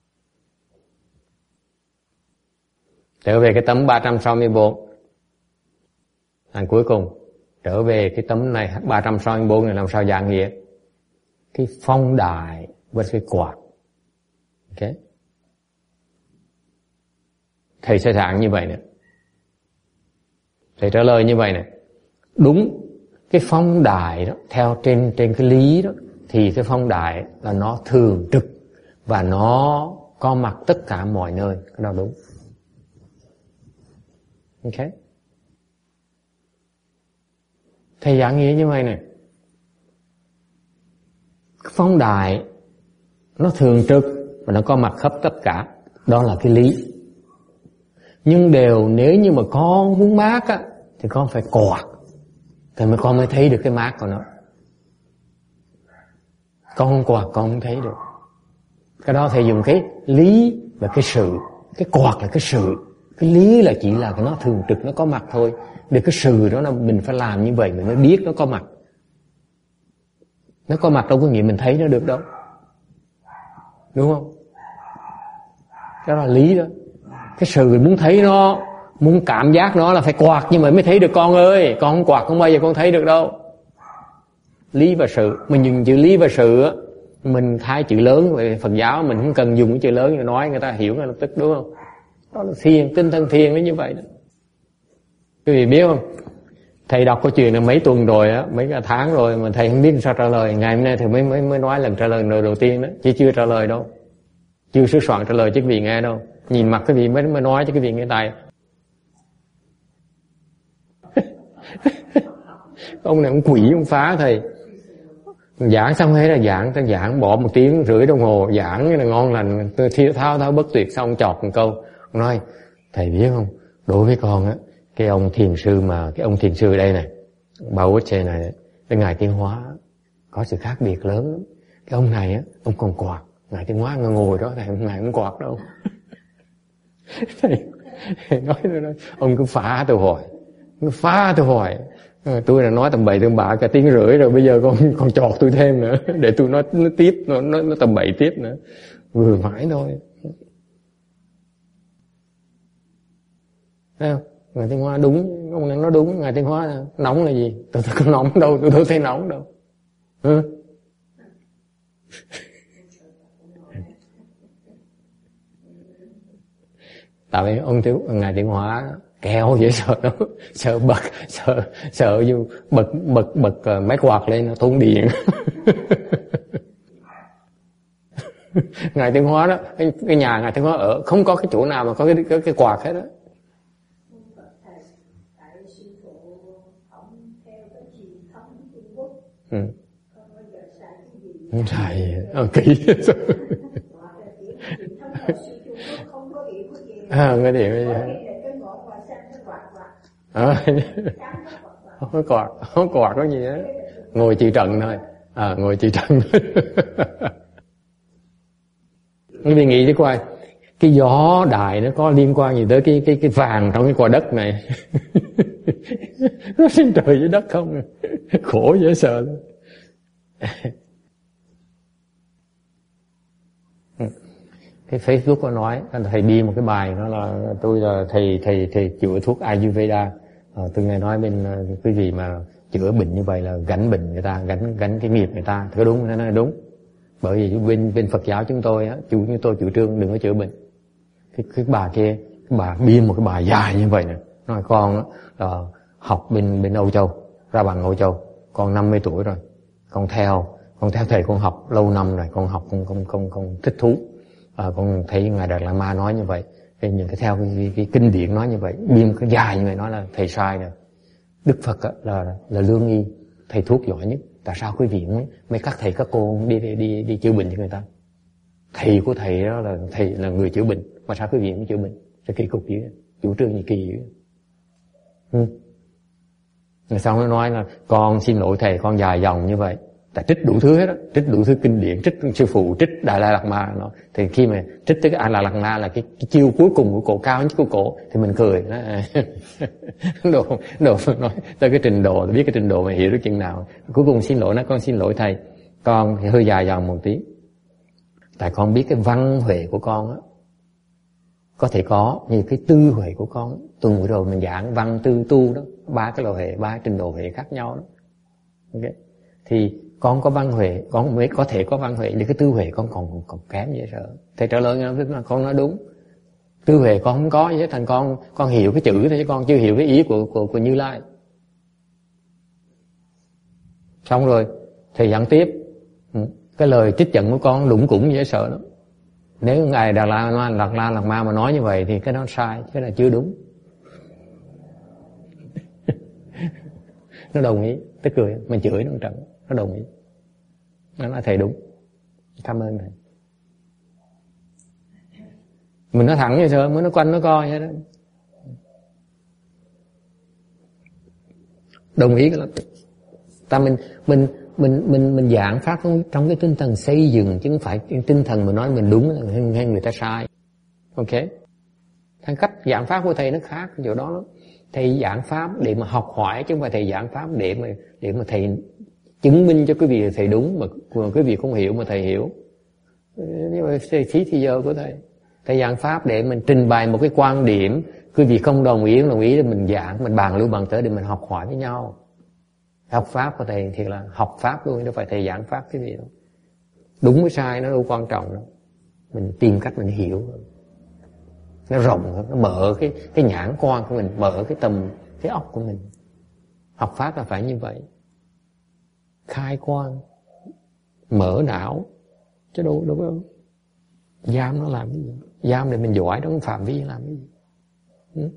Trở về cái tấm ba trăm sáu mươi bốn, hàng cuối cùng trở về cái tấm này ba trăm sáu mươi bốn này làm sao dạng nghĩa? Cái phong đài với cái quạt. Ok. Thầy sẽ dạng như vậy nè. Thầy trả lời như vậy nè. Đúng, cái phong đài đó theo trên trên cái lý đó thì cái phong đài là nó thường trực và nó có mặt tất cả mọi nơi, cái đó đúng. Ok. Thầy giảng nghĩa như vậy này. Phong đài nó thường trực và nó có mặt khắp tất cả, đó là cái lý. Nhưng đều nếu như mà con muốn mát á thì con phải quạt, thì mà con mới thấy được cái mát của nó. Con không quạt con không thấy được. Cái đó thầy dùng cái lý và cái sự. Cái quạt là cái sự, cái lý là chỉ là cái nó thường trực, nó có mặt thôi. Để cái sự đó là mình phải làm như vậy mình mới biết nó có mặt. Nó có mặt đâu có nghĩa mình thấy nó được đâu. Đúng không? Đó là lý đó. Cái sự muốn thấy nó, muốn cảm giác nó là phải quạt nhưng mà mới thấy được con ơi. Con không quạt không bao giờ con thấy được đâu. Lý và sự. Mình dùng chữ lý và sự á, mình hai chữ lớn về Phật giáo mình không cần dùng cái chữ lớn để nói người ta hiểu ngay lập tức, đúng không? Đó là thiền, tinh thần thiền nó như vậy đó. Quý vị biết không? Thầy đọc câu chuyện này mấy tuần rồi á, mấy cả tháng rồi mà thầy không biết sao trả lời. Ngày hôm nay thì mới mới mới nói lần trả lời đầu, đầu tiên đó, chứ chưa trả lời đâu. Chưa sửa soạn trả lời cho quý vị nghe đâu. Nhìn mặt quý vị mới mới nói cho quý vị nghe tài. Ông này ông quỷ ông phá thầy. Giảng xong hết là giảng, ta giảng bỏ một tiếng rưỡi đồng hồ giảng là ngon lành, tôi thiêu thao thao bất tuyệt, xong chọt một câu. Ông nói, thầy biết không, đối với con á, cái ông thiền sư mà, cái ông thiền sư đây này, Bảo Út Chê này, cái Ngài Tiến Hóa, có sự khác biệt lớn lắm. Cái ông này á, ông còn quạt, Ngài Tiến Hóa ngồi đó, thầy Ngài không quạt đâu. Thầy, thầy nói, nói, ông cứ phá tôi hỏi, cứ phá tôi hỏi. Tôi là nói tầm bậy tầm bạ cả tiếng rưỡi rồi, bây giờ con còn chọt tôi thêm nữa để tôi nói nó tiếp, nó, nó, nó tầm bậy tiếp nữa. Vừa phải thôi. Thấy không? Ngài Tiến Hóa đúng, ông này nói đúng. Ngài Tiến Hóa nóng là gì? Tôi tôi có nóng đâu, tôi đâu thấy nóng đâu. Ừ. Tại vì ông thiếu Ngài Tiến Hóa kéo dễ sợ đó, sợ bật, sợ sợ như bật bật bật máy quạt lên nó tốn điện. Ngài Tiến Hóa đó, cái, cái nhà Ngài Tiến Hóa ở không có cái chỗ nào mà có cái cái, cái quạt hết đó. Ừ. Thầy à, kỹ à, cái điện bây giờ à, không có quạt, không có quạt có gì á, ngồi chỉ trận thôi, à ngồi chỉ trận thôi. Vì nghĩ chứ coi, cái gió đại nó có liên quan gì tới cái cái cái vàng trong cái quả đất này? Nó trên trời dưới đất không? Khổ dễ sợ lắm. Cái Facebook có nói, thầy đi một cái bài nó là tôi là thầy thầy thầy chữa thuốc Ayurveda. À, tôi nghe nói bên cái gì mà chữa bệnh như vậy là gánh bệnh người ta, gánh gánh cái nghiệp người ta, thì có đúng, nó nói đúng. Bởi vì bên bên Phật giáo chúng tôi á, chủ như tôi chủ trương đừng có chữa bệnh. Cái cái bà kia, cái bà biên một cái bài dài như vậy nè, nói con á là học bên bên Âu Châu, ra bằng Âu Châu, con năm mươi tuổi rồi, con theo con theo thầy con học lâu năm rồi, con học con con con con thích thú. À, con thấy ngài Đạt Lai Ma nói như vậy, cái những cái theo cái, cái, cái kinh điển nói như vậy, biên cái dài như vậy nói là thầy sai rồi. Đức Phật á, là là lương y, thầy thuốc giỏi nhất. Tại sao quý vị mấy, mấy các thầy các cô đi đi đi, đi chữa bệnh cho người ta? Thầy của thầy đó là thầy là người chữa bệnh, mà sao quý vị cũng chữa bệnh? Cái kỳ cục dữ, chủ trương gì kỳ dữ. Ừ. Rồi xong nó nói là con xin lỗi thầy, con dài dòng như vậy. Tại trích đủ thứ hết đó, trích đủ thứ kinh điển, trích sư phụ, trích Đại La Lạt Ma nó. Thì khi mà trích tới cái A La Lạt Ma là cái, cái chiêu cuối cùng của cổ, cao nhất của cổ, thì mình cười. Nó, đồ, đồ nói tới cái trình độ, biết cái trình độ mà hiểu được chừng nào. Cuối cùng xin lỗi nó, con xin lỗi thầy, con thì hơi dài dòng một tí. Tại con biết cái văn huệ của con á, có thể có, như cái tư huệ của con. Tuần vừa rồi mình giảng văn tư tu đó, ba cái loại huệ, ba trình độ huệ khác nhau đó. Ok. Thì con có văn huệ, con mới có thể có văn huệ, nhưng cái tư huệ con còn còn kém dễ sợ. Thầy trả lời là con nói đúng. Tư huệ con không có, với thành con con hiểu cái chữ thôi, chứ con chưa hiểu cái ý của của, của Như Lai. Xong rồi thầy giảng tiếp, cái lời trích giận của con đụng cũng dễ sợ lắm. Nếu ngài Đạt La Ma Lạt La Lạt Ma mà nói như vậy thì cái đó sai, cái là chưa đúng. Nó đồng ý, tức cười, mình chửi nó trận, nó đồng ý. Nó nói thầy đúng, cảm ơn thầy. Mình nói thẳng như sao, mới nó quanh nó coi vậy đó. Đồng ý cái đó. Ta mình mình mình mình mình giảng pháp trong cái tinh thần xây dựng, chứ không phải tinh thần mà nói mình đúng hay người ta sai. Ok? Thằng cách giảng pháp của thầy nó khác chỗ đó lắm. Thầy giảng pháp để mà học hỏi, chứ không phải thầy giảng pháp để mà để mà thầy chứng minh cho quý vị là thầy đúng, mà quý vị không hiểu mà thầy hiểu. Nhưng mà thầy phí thì giờ của thầy. Thầy giảng pháp để mình trình bày một cái quan điểm, quý vị không đồng ý, không đồng ý thì mình giảng, mình bàn lưu bàn tới để mình học hỏi với nhau. Học pháp của thầy thì là học pháp luôn, đâu phải thầy giảng pháp cái gì đâu. Đúng với sai nó đâu quan trọng đâu. Mình tìm cách mình hiểu. Nó rộng hơn, nó mở cái cái nhãn quan của mình, mở cái tầm cái óc của mình. Học pháp là phải như vậy. Khai quan, mở não, chứ đâu đâu có giam nó làm cái gì. Giam để mình giỏi trong phạm vi làm cái gì. Ừ?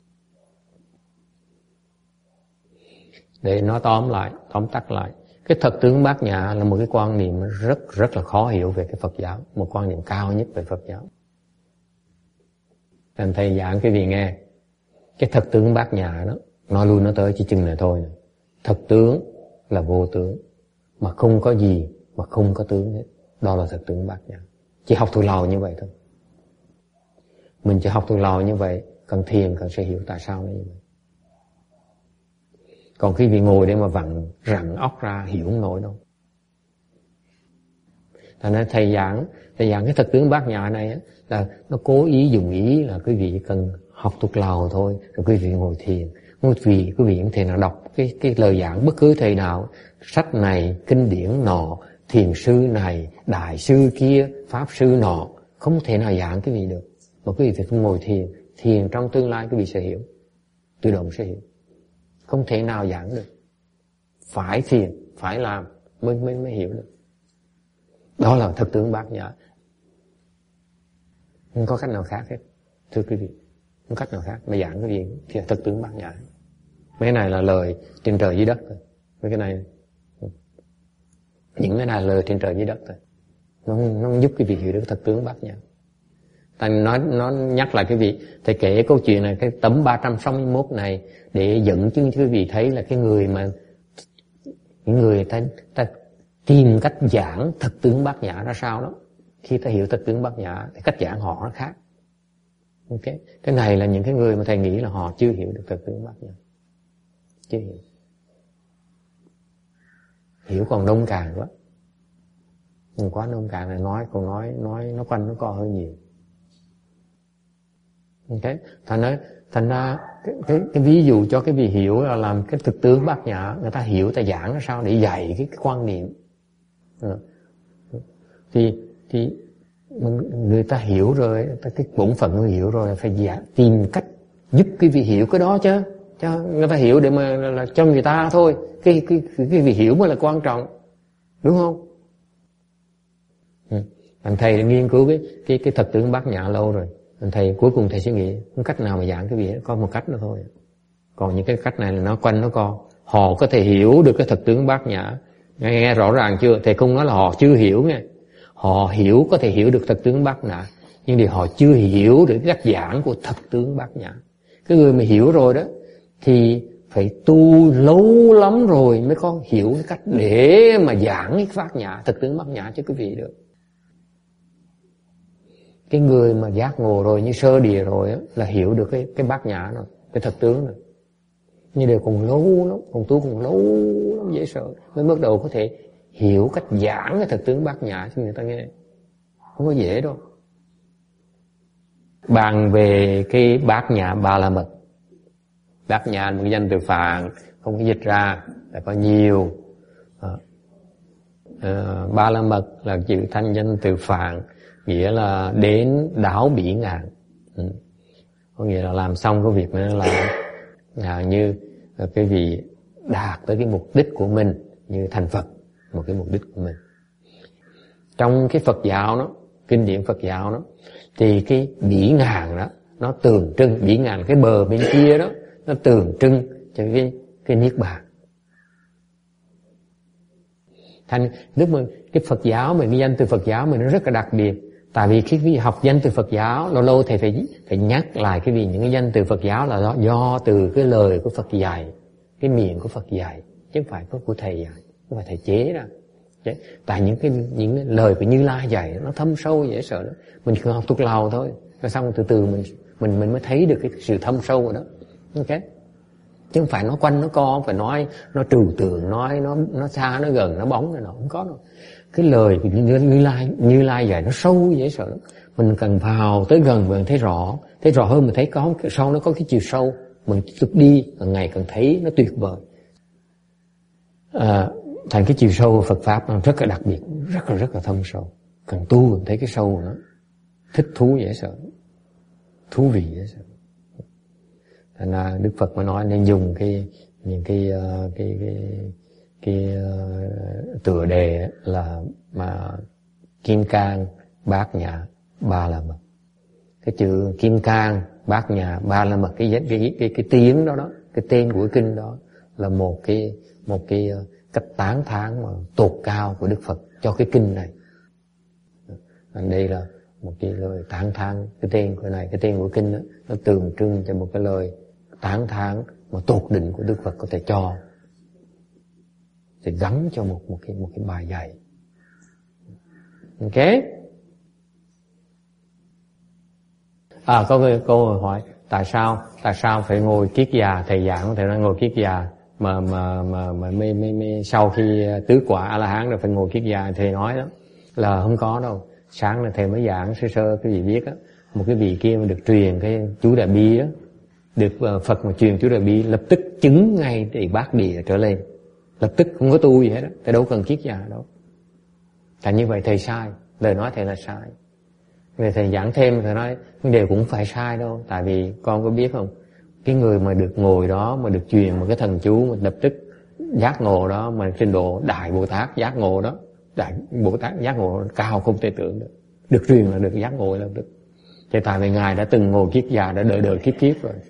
Để nói tóm lại, tóm tắt lại, cái thật tướng bát nhã là một cái quan niệm rất rất là khó hiểu về cái Phật giáo, một quan niệm cao nhất về Phật giáo. Thành thầy giảng cái gì nghe, cái thật tướng bát nhã đó, nói lui nói tới chỉ chừng này thôi. Thật tướng là vô tướng, mà không có gì mà không có tướng hết, đó là thật tướng bát nhã. Chỉ học thuộc lòng như vậy thôi. Mình chỉ học thuộc lòng như vậy, cần thiền cần sẽ hiểu tại sao nó như vậy. Còn khi vì ngồi để mà vặn rặn óc ra hiểu không nổi đâu. Thành ra thầy giảng, thầy giảng cái thật tướng bát nhã này á, là nó cố ý dùng ý là quý vị cần học thuộc lòng thôi, rồi quý vị ngồi thiền. Ngồi vì quý vị không thể nào đọc cái cái lời giảng bất cứ thầy nào, sách này, kinh điển nọ, thiền sư này, đại sư kia, pháp sư nọ, không thể nào giảng cái gì được. Mà quý vị phải ngồi thiền, thiền trong tương lai quý vị sẽ hiểu, tự động sẽ hiểu. Không thể nào giảng được. Phải thiền, phải làm mới mới mới hiểu được. Đó là thực tướng bát nhã. Không có cách nào khác hết, thưa quý vị. Không có cách nào khác mà giảng cái gì thì là thực tướng bát nhã. Mấy cái này là lời trên trời dưới đất thôi. Mấy cái này Những cái này lời trên trời dưới đất thôi. Nó, nó giúp quý vị hiểu được thật tướng bát nhã. Ta nói nó nhắc lại quý vị, thầy kể câu chuyện này, cái tấm ba trăm sáu mươi mốt này để dẫn chứng cho quý vị thấy là cái người mà những người ta, ta tìm cách giảng thật tướng bát nhã ra sao đó. Khi ta hiểu thật tướng bát nhã thì cách giảng họ nó khác. Ok, cái này là những cái người mà thầy nghĩ là họ chưa hiểu được thật tướng bát nhã, chưa hiểu, hiểu còn nông cạn quá, nhưng quá nông cạn này nói còn nói nói nó quanh nó co hơi nhiều. Ok, thành nói thành ra cái, cái, cái ví dụ cho cái vị hiểu là làm cái thực tướng bát nhã, người ta hiểu ta giảng ra sao để dạy cái, cái quan niệm. Ừ. thì thì người ta hiểu rồi, cái bổn phận người hiểu rồi phải giả, tìm cách giúp cái vị hiểu cái đó chứ, cho người ta hiểu để mà là, là cho người ta thôi. Cái cái cái vị hiểu mới là quan trọng, đúng không? Ừ. Anh thầy đã nghiên cứu cái cái cái thật tướng bát nhã lâu rồi. Anh thầy cuối cùng thầy suy nghĩ không cách nào mà giảng cái vị đó, có một cách nữa thôi. Còn những cái cách này là nó quanh nó co. Họ có thể hiểu được cái thật tướng bát nhã. Nghe, nghe rõ ràng chưa? Thầy không nói là họ chưa hiểu nghe. Họ hiểu, có thể hiểu được thật tướng bát nhã, nhưng thì họ chưa hiểu được cách giảng của thật tướng bát nhã. Cái người mà hiểu rồi đó thì phải tu lâu lắm rồi mới có hiểu cái cách để mà giảng cái bát nhã, thật tướng bát nhã cho quý vị được. Cái người mà giác ngộ rồi như sơ địa rồi á, là hiểu được cái cái bát nhã rồi, cái thật tướng rồi. Nhưng đều còn lâu lắm, còn tu còn lâu lắm, dễ sợ mới bắt đầu có thể hiểu cách giảng cái thật tướng bát nhã cho người ta nghe. Không có dễ đâu. Bàn về cái bát nhã ba la mật. Bát nhã một danh từ Phạn, không có dịch ra, là có nhiều. À, à, ba la mật là chữ thanh danh từ Phạn, nghĩa là đến đáo bỉ ngạn. Ừ. Có nghĩa là làm xong cái việc này là à, như cái vị đạt tới cái mục đích của mình, như thành Phật, một cái mục đích của mình. Trong cái Phật giáo đó, kinh điển Phật giáo đó, thì cái bỉ ngạn đó nó tượng trưng, bỉ ngạn cái bờ bên kia đó nó tượng trưng cho cái cái niết bàn. Thành lúc mà cái Phật giáo mình, cái danh từ Phật giáo mình nó rất là đặc biệt. Tại vì khi quý vị học danh từ Phật giáo, lâu lâu thầy phải phải nhắc lại cái vị những cái danh từ Phật giáo là do, do từ cái lời của Phật dạy, cái miệng của Phật dạy, chứ không phải của thầy dạy, không phải thầy chế ra. Đấy. Tại những cái những cái lời của Như Lai dạy nó thâm sâu dễ sợ đó. Mình cứ học thuộc lòng thôi, rồi xong từ từ mình mình mình mới thấy được cái sự thâm sâu rồi đó. Ok, chứ không phải nó quanh nó co, không phải nói nó trừu tượng, nói nó nó xa nó gần nó bóng này nọ, không có đâu. Cái lời của Như, Như Lai Như Lai dạy nó sâu dễ sợ lắm. Mình cần vào tới gần mình thấy rõ, thấy rõ hơn mình thấy có sau nó có cái chiều sâu, mình tiếp tục đi càng ngày càng thấy nó tuyệt vời. À, thành cái chiều sâu của Phật pháp nó rất là đặc biệt, rất là rất là thâm sâu. Càng tu mình thấy cái sâu của nó thích thú dễ sợ, thú vị dễ sợ. Thành ra Đức Phật mới nói nên dùng cái những cái uh, cái cái cái uh, tựa đề là mà Kim Cang Bát Nhã Ba La Mật. Cái chữ Kim Cang Bát Nhã Ba La Mật, cái cái cái cái tiếng đó đó, cái tên của cái kinh đó là một cái một cái uh, cách tán thán mà tột cao của Đức Phật cho cái kinh này. Và đây là một cái lời tán thán, cái tên của này, cái tên của kinh đó, nó tượng trưng cho một cái lời tán thán mà tột đỉnh của Đức Phật có thể cho, thì gắn cho một một cái một cái bài dạy. Ok. À, có cái câu hỏi tại sao tại sao phải ngồi kiết già, thầy giảng thầy nói ngồi kiết già mà mà mà mà mê mê mê sau khi tứ quả A La Hán rồi phải ngồi kiết già. Thầy nói đó là không có đâu. Sáng là thầy mới giảng sơ sơ cái gì biết á, một cái vị kia mà được truyền cái chú Đại Bi á, được Phật mà truyền chú Đại Bi lập tức chứng ngay thì bát địa trở lên, lập tức không có tu gì hết đó, thầy đâu cần kiết già đâu. Tại như vậy thầy sai, lời nói thầy là sai. Rồi thầy giảng thêm thầy nói vấn đề cũng phải sai đâu, tại vì con có biết không, cái người mà được ngồi đó mà được truyền một cái thần chú mà lập tức giác ngộ đó, mà trình độ Đại Bồ Tát giác ngộ đó, Đại Bồ Tát giác ngộ cao không thể tưởng được, được truyền là được giác ngộ lập tức. Thì tại vì ngài đã từng ngồi kiết già, đã đợi đợi kiếp kiếp rồi,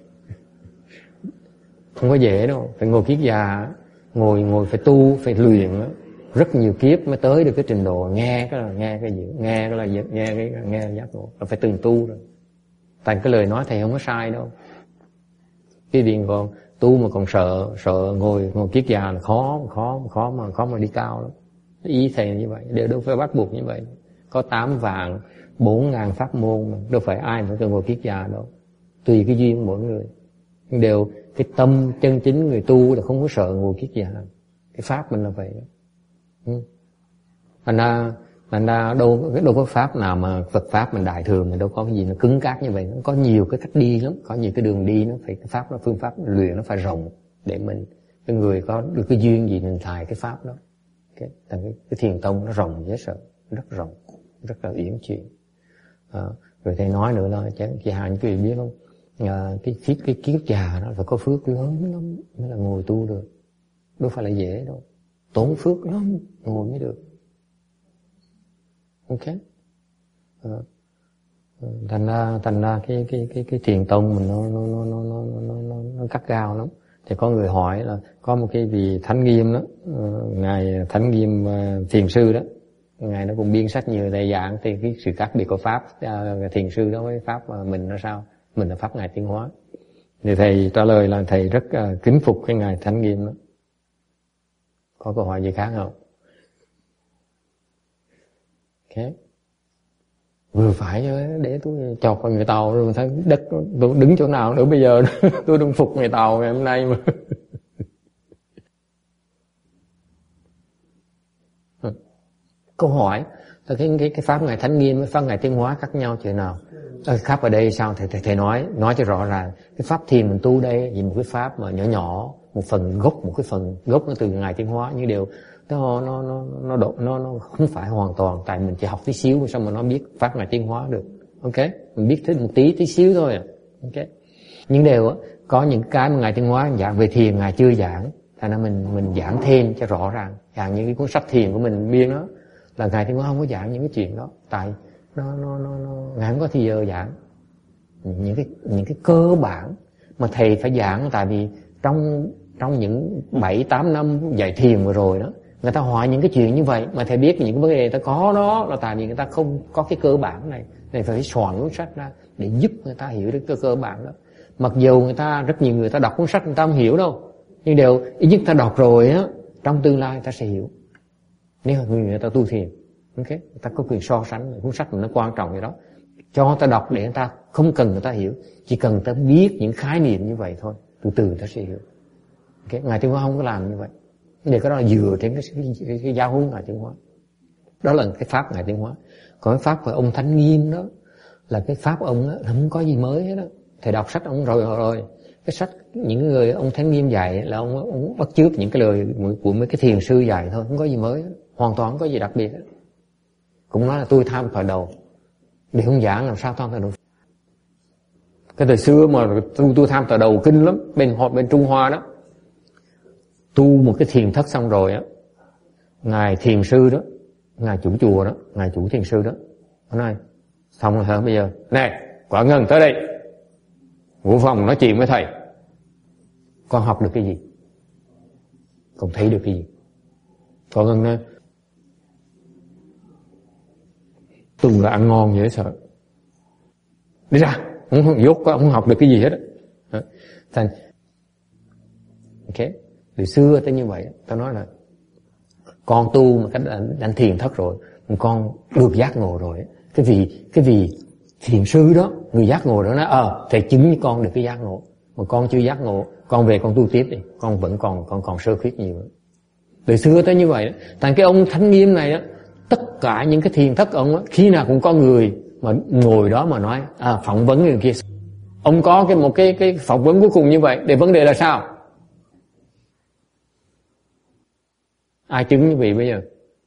không có dễ đâu. Phải ngồi kiết già, ngồi ngồi phải tu, phải luyện đó. rất nhiều kiếp mới tới được cái trình độ nghe cái là nghe cái gì, nghe cái là nghe cái nghe giác ngộ, là phải từng tu rồi. Tại cái lời nói thầy không có sai đâu. Cái việc còn tu mà còn sợ sợ ngồi ngồi kiết già là khó khó khó mà khó mà đi cao lắm. Ý thầy như vậy, đều đâu phải bắt buộc như vậy. Có tám vạn bốn ngàn pháp môn mà đâu phải ai mà cần ngồi kiết già đâu. Tùy cái duyên mỗi người. Nhưng đều cái tâm chân chính người tu là không có sợ ngồi kiết già. Cái pháp mình là vậy. Ừ. Thành ra thành ra đâu đâu có pháp nào mà Phật pháp mình đại thừa mình đâu có cái gì nó cứng cáp như vậy. Nó có nhiều cái cách đi lắm, có nhiều cái đường đi, nó phải cái pháp nó phương pháp luyện nó phải rộng để mình cái người có được cái duyên gì mình xài cái pháp đó. Cái cái, cái thiền tông nó rộng dễ sợ, rất rộng, rất là uyển chuyển. À, rồi thầy nói nữa là chẳng chị Hà, quý vị biết không? À, cái cái cái kiết già đó phải có phước lớn lắm mới là ngồi tu được, đâu phải là dễ đâu, tốn phước lắm ngồi mới được. Ok. À, thành ra thành ra cái cái cái cái thiền tông mình nó nó nó nó nó nó nó, nó cắt gao lắm. Thì có người hỏi là có một cái vị Thánh Nghiêm đó, uh, ngài Thánh Nghiêm uh, thiền sư đó, ngài nó cũng biên sách nhiều thầy giảng thì cái sự khác biệt của pháp uh, thiền sư đó với pháp uh, mình là sao? Mình là pháp ngài tiến hóa. Thì thầy trả lời là thầy rất uh, kính phục cái ngài Thánh Nghiêm đó. Có câu hỏi gì khác không? Ok. Vừa phải để tôi chọc vào người Tàu rồi thấy đất tôi đứng chỗ nào nữa bây giờ. Tôi đông phục người Tàu ngày hôm nay mà. Câu hỏi là cái, cái, cái pháp ngài Thánh Nghiêm với pháp ngài tiến hóa khác nhau chuyện nào? À, pháp ở đây sao thầy, thầy thầy nói nói cho rõ ràng. Cái pháp thiền mình tu đây vì một cái pháp mà nhỏ nhỏ, một phần gốc, một cái phần gốc nó từ ngài tiến hóa, nhưng đều nó nó nó nó độ nó nó không phải hoàn toàn, tại mình chỉ học tí xíu sao mà nó biết pháp ngài tiến hóa được. Ok, mình biết thêm một tí tí xíu thôi à. Ok, nhưng đều á có những cái mà ngài tiến hóa giảng về thiền ngài chưa giảng, thành ra mình mình giảng thêm cho rõ ràng. Dạng những cái cuốn sách thiền của mình biên đó là ngài tiến hóa không có giảng những cái chuyện đó, tại nó nó nó, nó ngài không có thì giờ giảng những cái những cái cơ bản mà thầy phải giảng, tại vì trong trong những bảy tám năm dạy thiền vừa rồi đó, người ta hỏi những cái chuyện như vậy mà thầy biết những cái vấn đề người ta có đó là tại vì người ta không có cái cơ bản này. Thầy phải soạn cuốn sách ra để giúp người ta hiểu được cái cơ bản đó. Mặc dù người ta rất nhiều người ta đọc cuốn sách người ta không hiểu đâu, nhưng đều ít nhất ta đọc rồi á, trong tương lai ta sẽ hiểu. Nếu người người ta tu thiền, ok, người ta có quyền so sánh cuốn sách mình nó quan trọng vậy đó. Cho người ta đọc để người ta không cần người ta hiểu, chỉ cần người ta biết những khái niệm như vậy thôi, từ từ người ta sẽ hiểu. Okay. Ngài Tiến Hóa không có làm như vậy, để cái đó là dựa trên cái, cái, cái, cái giáo huấn Ngài Tiến Hóa. Đó là cái pháp Ngài Tiến Hóa. Còn cái pháp của ông Thánh Nghiêm đó là cái pháp của ông đó, không có gì mới hết đó. Thầy đọc sách ông rồi rồi cái sách những người ông Thánh Nghiêm dạy là ông, ông bắt chước những cái lời của mấy cái thiền sư dạy thôi, không có gì mới hết. Hoàn toàn không có gì đặc biệt hết. Cũng nói là tôi tham thời đầu, để không giảng làm sao tham thời đầu. Cái thời xưa mà tôi, tôi tham thời đầu kinh lắm, bên họ bên Trung Hoa đó, tu một cái thiền thất xong rồi á, ngài thiền sư đó, ngài chủ chùa đó, ngài chủ thiền sư đó, nó nói xong rồi hả, bây giờ này Quả Ngân tới đây ngủ phòng nói chuyện với thầy, con học được cái gì, con thấy được cái gì? Quả Ngân nói Tùng là ăn ngon dễ sợ, đi ra, không, không dốt có, không học được cái gì hết á. Thành ok, từ xưa tới như vậy, tao nói là con tu mà cách đánh thiền thất rồi, con được giác ngộ rồi, cái vì cái vì thiền sư đó, người giác ngộ đó nói ờ thầy chứng với con được cái giác ngộ, mà con chưa giác ngộ, con về con tu tiếp đi, con vẫn còn còn còn sơ khuyết nhiều. Từ xưa tới như vậy, tại cái ông Thánh Nghiêm này á, tất cả những cái thiền thất ông á, khi nào cũng có người mà ngồi đó mà nói à, phỏng vấn người kia. Ông có cái một cái cái phỏng vấn cuối cùng như vậy, để vấn đề là sao? Ai chứng như vậy bây giờ?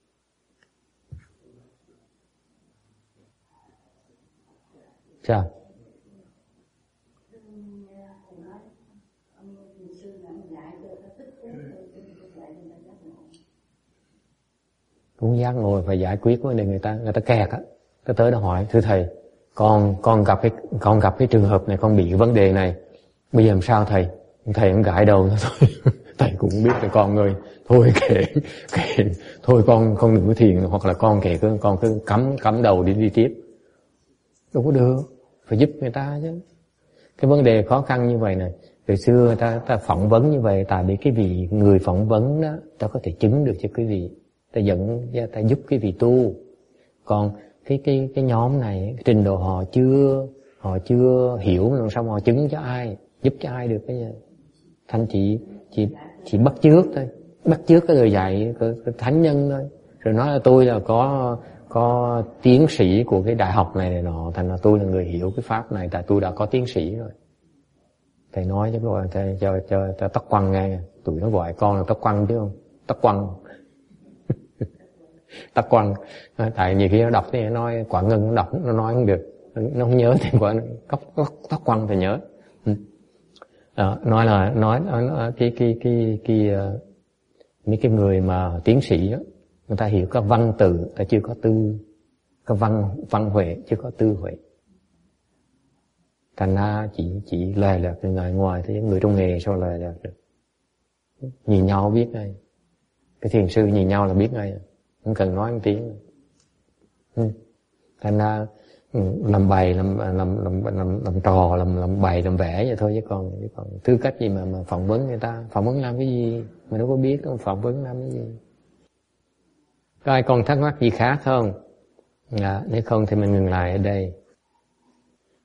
Sao? Cũng giác ngồi phải giải quyết vấn đề người ta, người ta kẹt á, cái tới đó hỏi thưa thầy, con con gặp cái con gặp cái trường hợp này, con bị cái vấn đề này, bây giờ làm sao thầy? Thầy cũng gãi đầu thôi. thầy cũng biết là con người thôi kệ, kệ thôi con con đừng có thiền, hoặc là con kệ con con cứ cắm cắm đầu đi đi tiếp. Đâu có được, phải giúp người ta chứ. Cái vấn đề khó khăn như vậy này, từ xưa ta ta phỏng vấn như vậy, tại vì cái vị người phỏng vấn đó ta có thể chứng được cho quý vị, ta dẫn ta giúp quý vị tu. Còn cái cái cái nhóm này, cái trình độ họ chưa họ chưa hiểu, làm sao mà họ chứng cho ai, giúp cho ai được bây giờ. Thành chỉ chỉ chỉ bắt chước thôi, bắt chước cái người dạy cái, cái thánh nhân thôi, rồi nói là tôi là có có tiến sĩ của cái đại học này này nọ, thành là tôi là người hiểu cái pháp này, tại tôi đã có tiến sĩ rồi. Thầy nói cho gọi thầy cho cho cho Tắc Quăng nghe, tụi nó gọi con là Tắc Quăng chứ không, Tắc Quăng. Tắc Quăng, tại nhiều khi nó đọc thì nó nói Quảng Ngân, nó đọc nó nói không được, nó không nhớ thì gọi Tắc Quăng thì nhớ. Đó, nói là nói, nói cái cái cái cái uh, mấy cái người mà tiến sĩ đó, người ta hiểu có văn từ, ta chưa có tư, có văn văn huệ chưa có tư huệ. Thành ra chỉ chỉ lè lẹt từ người ngoài, thì người trong nghề sao lè lẹt được. Nhìn nhau biết ngay, cái thiền sư nhìn nhau là biết ngay, không cần nói một tiếng. Ừ. Thành ra làm bày làm làm làm làm, làm trò làm làm bày làm vẽ vậy thôi, chứ còn chứ còn tư cách gì mà mà phỏng vấn người ta, phỏng vấn làm cái gì mà đâu có biết, đâu phỏng vấn làm cái gì. Có ai còn thắc mắc gì khác không? À, nếu không thì mình ngừng lại ở đây.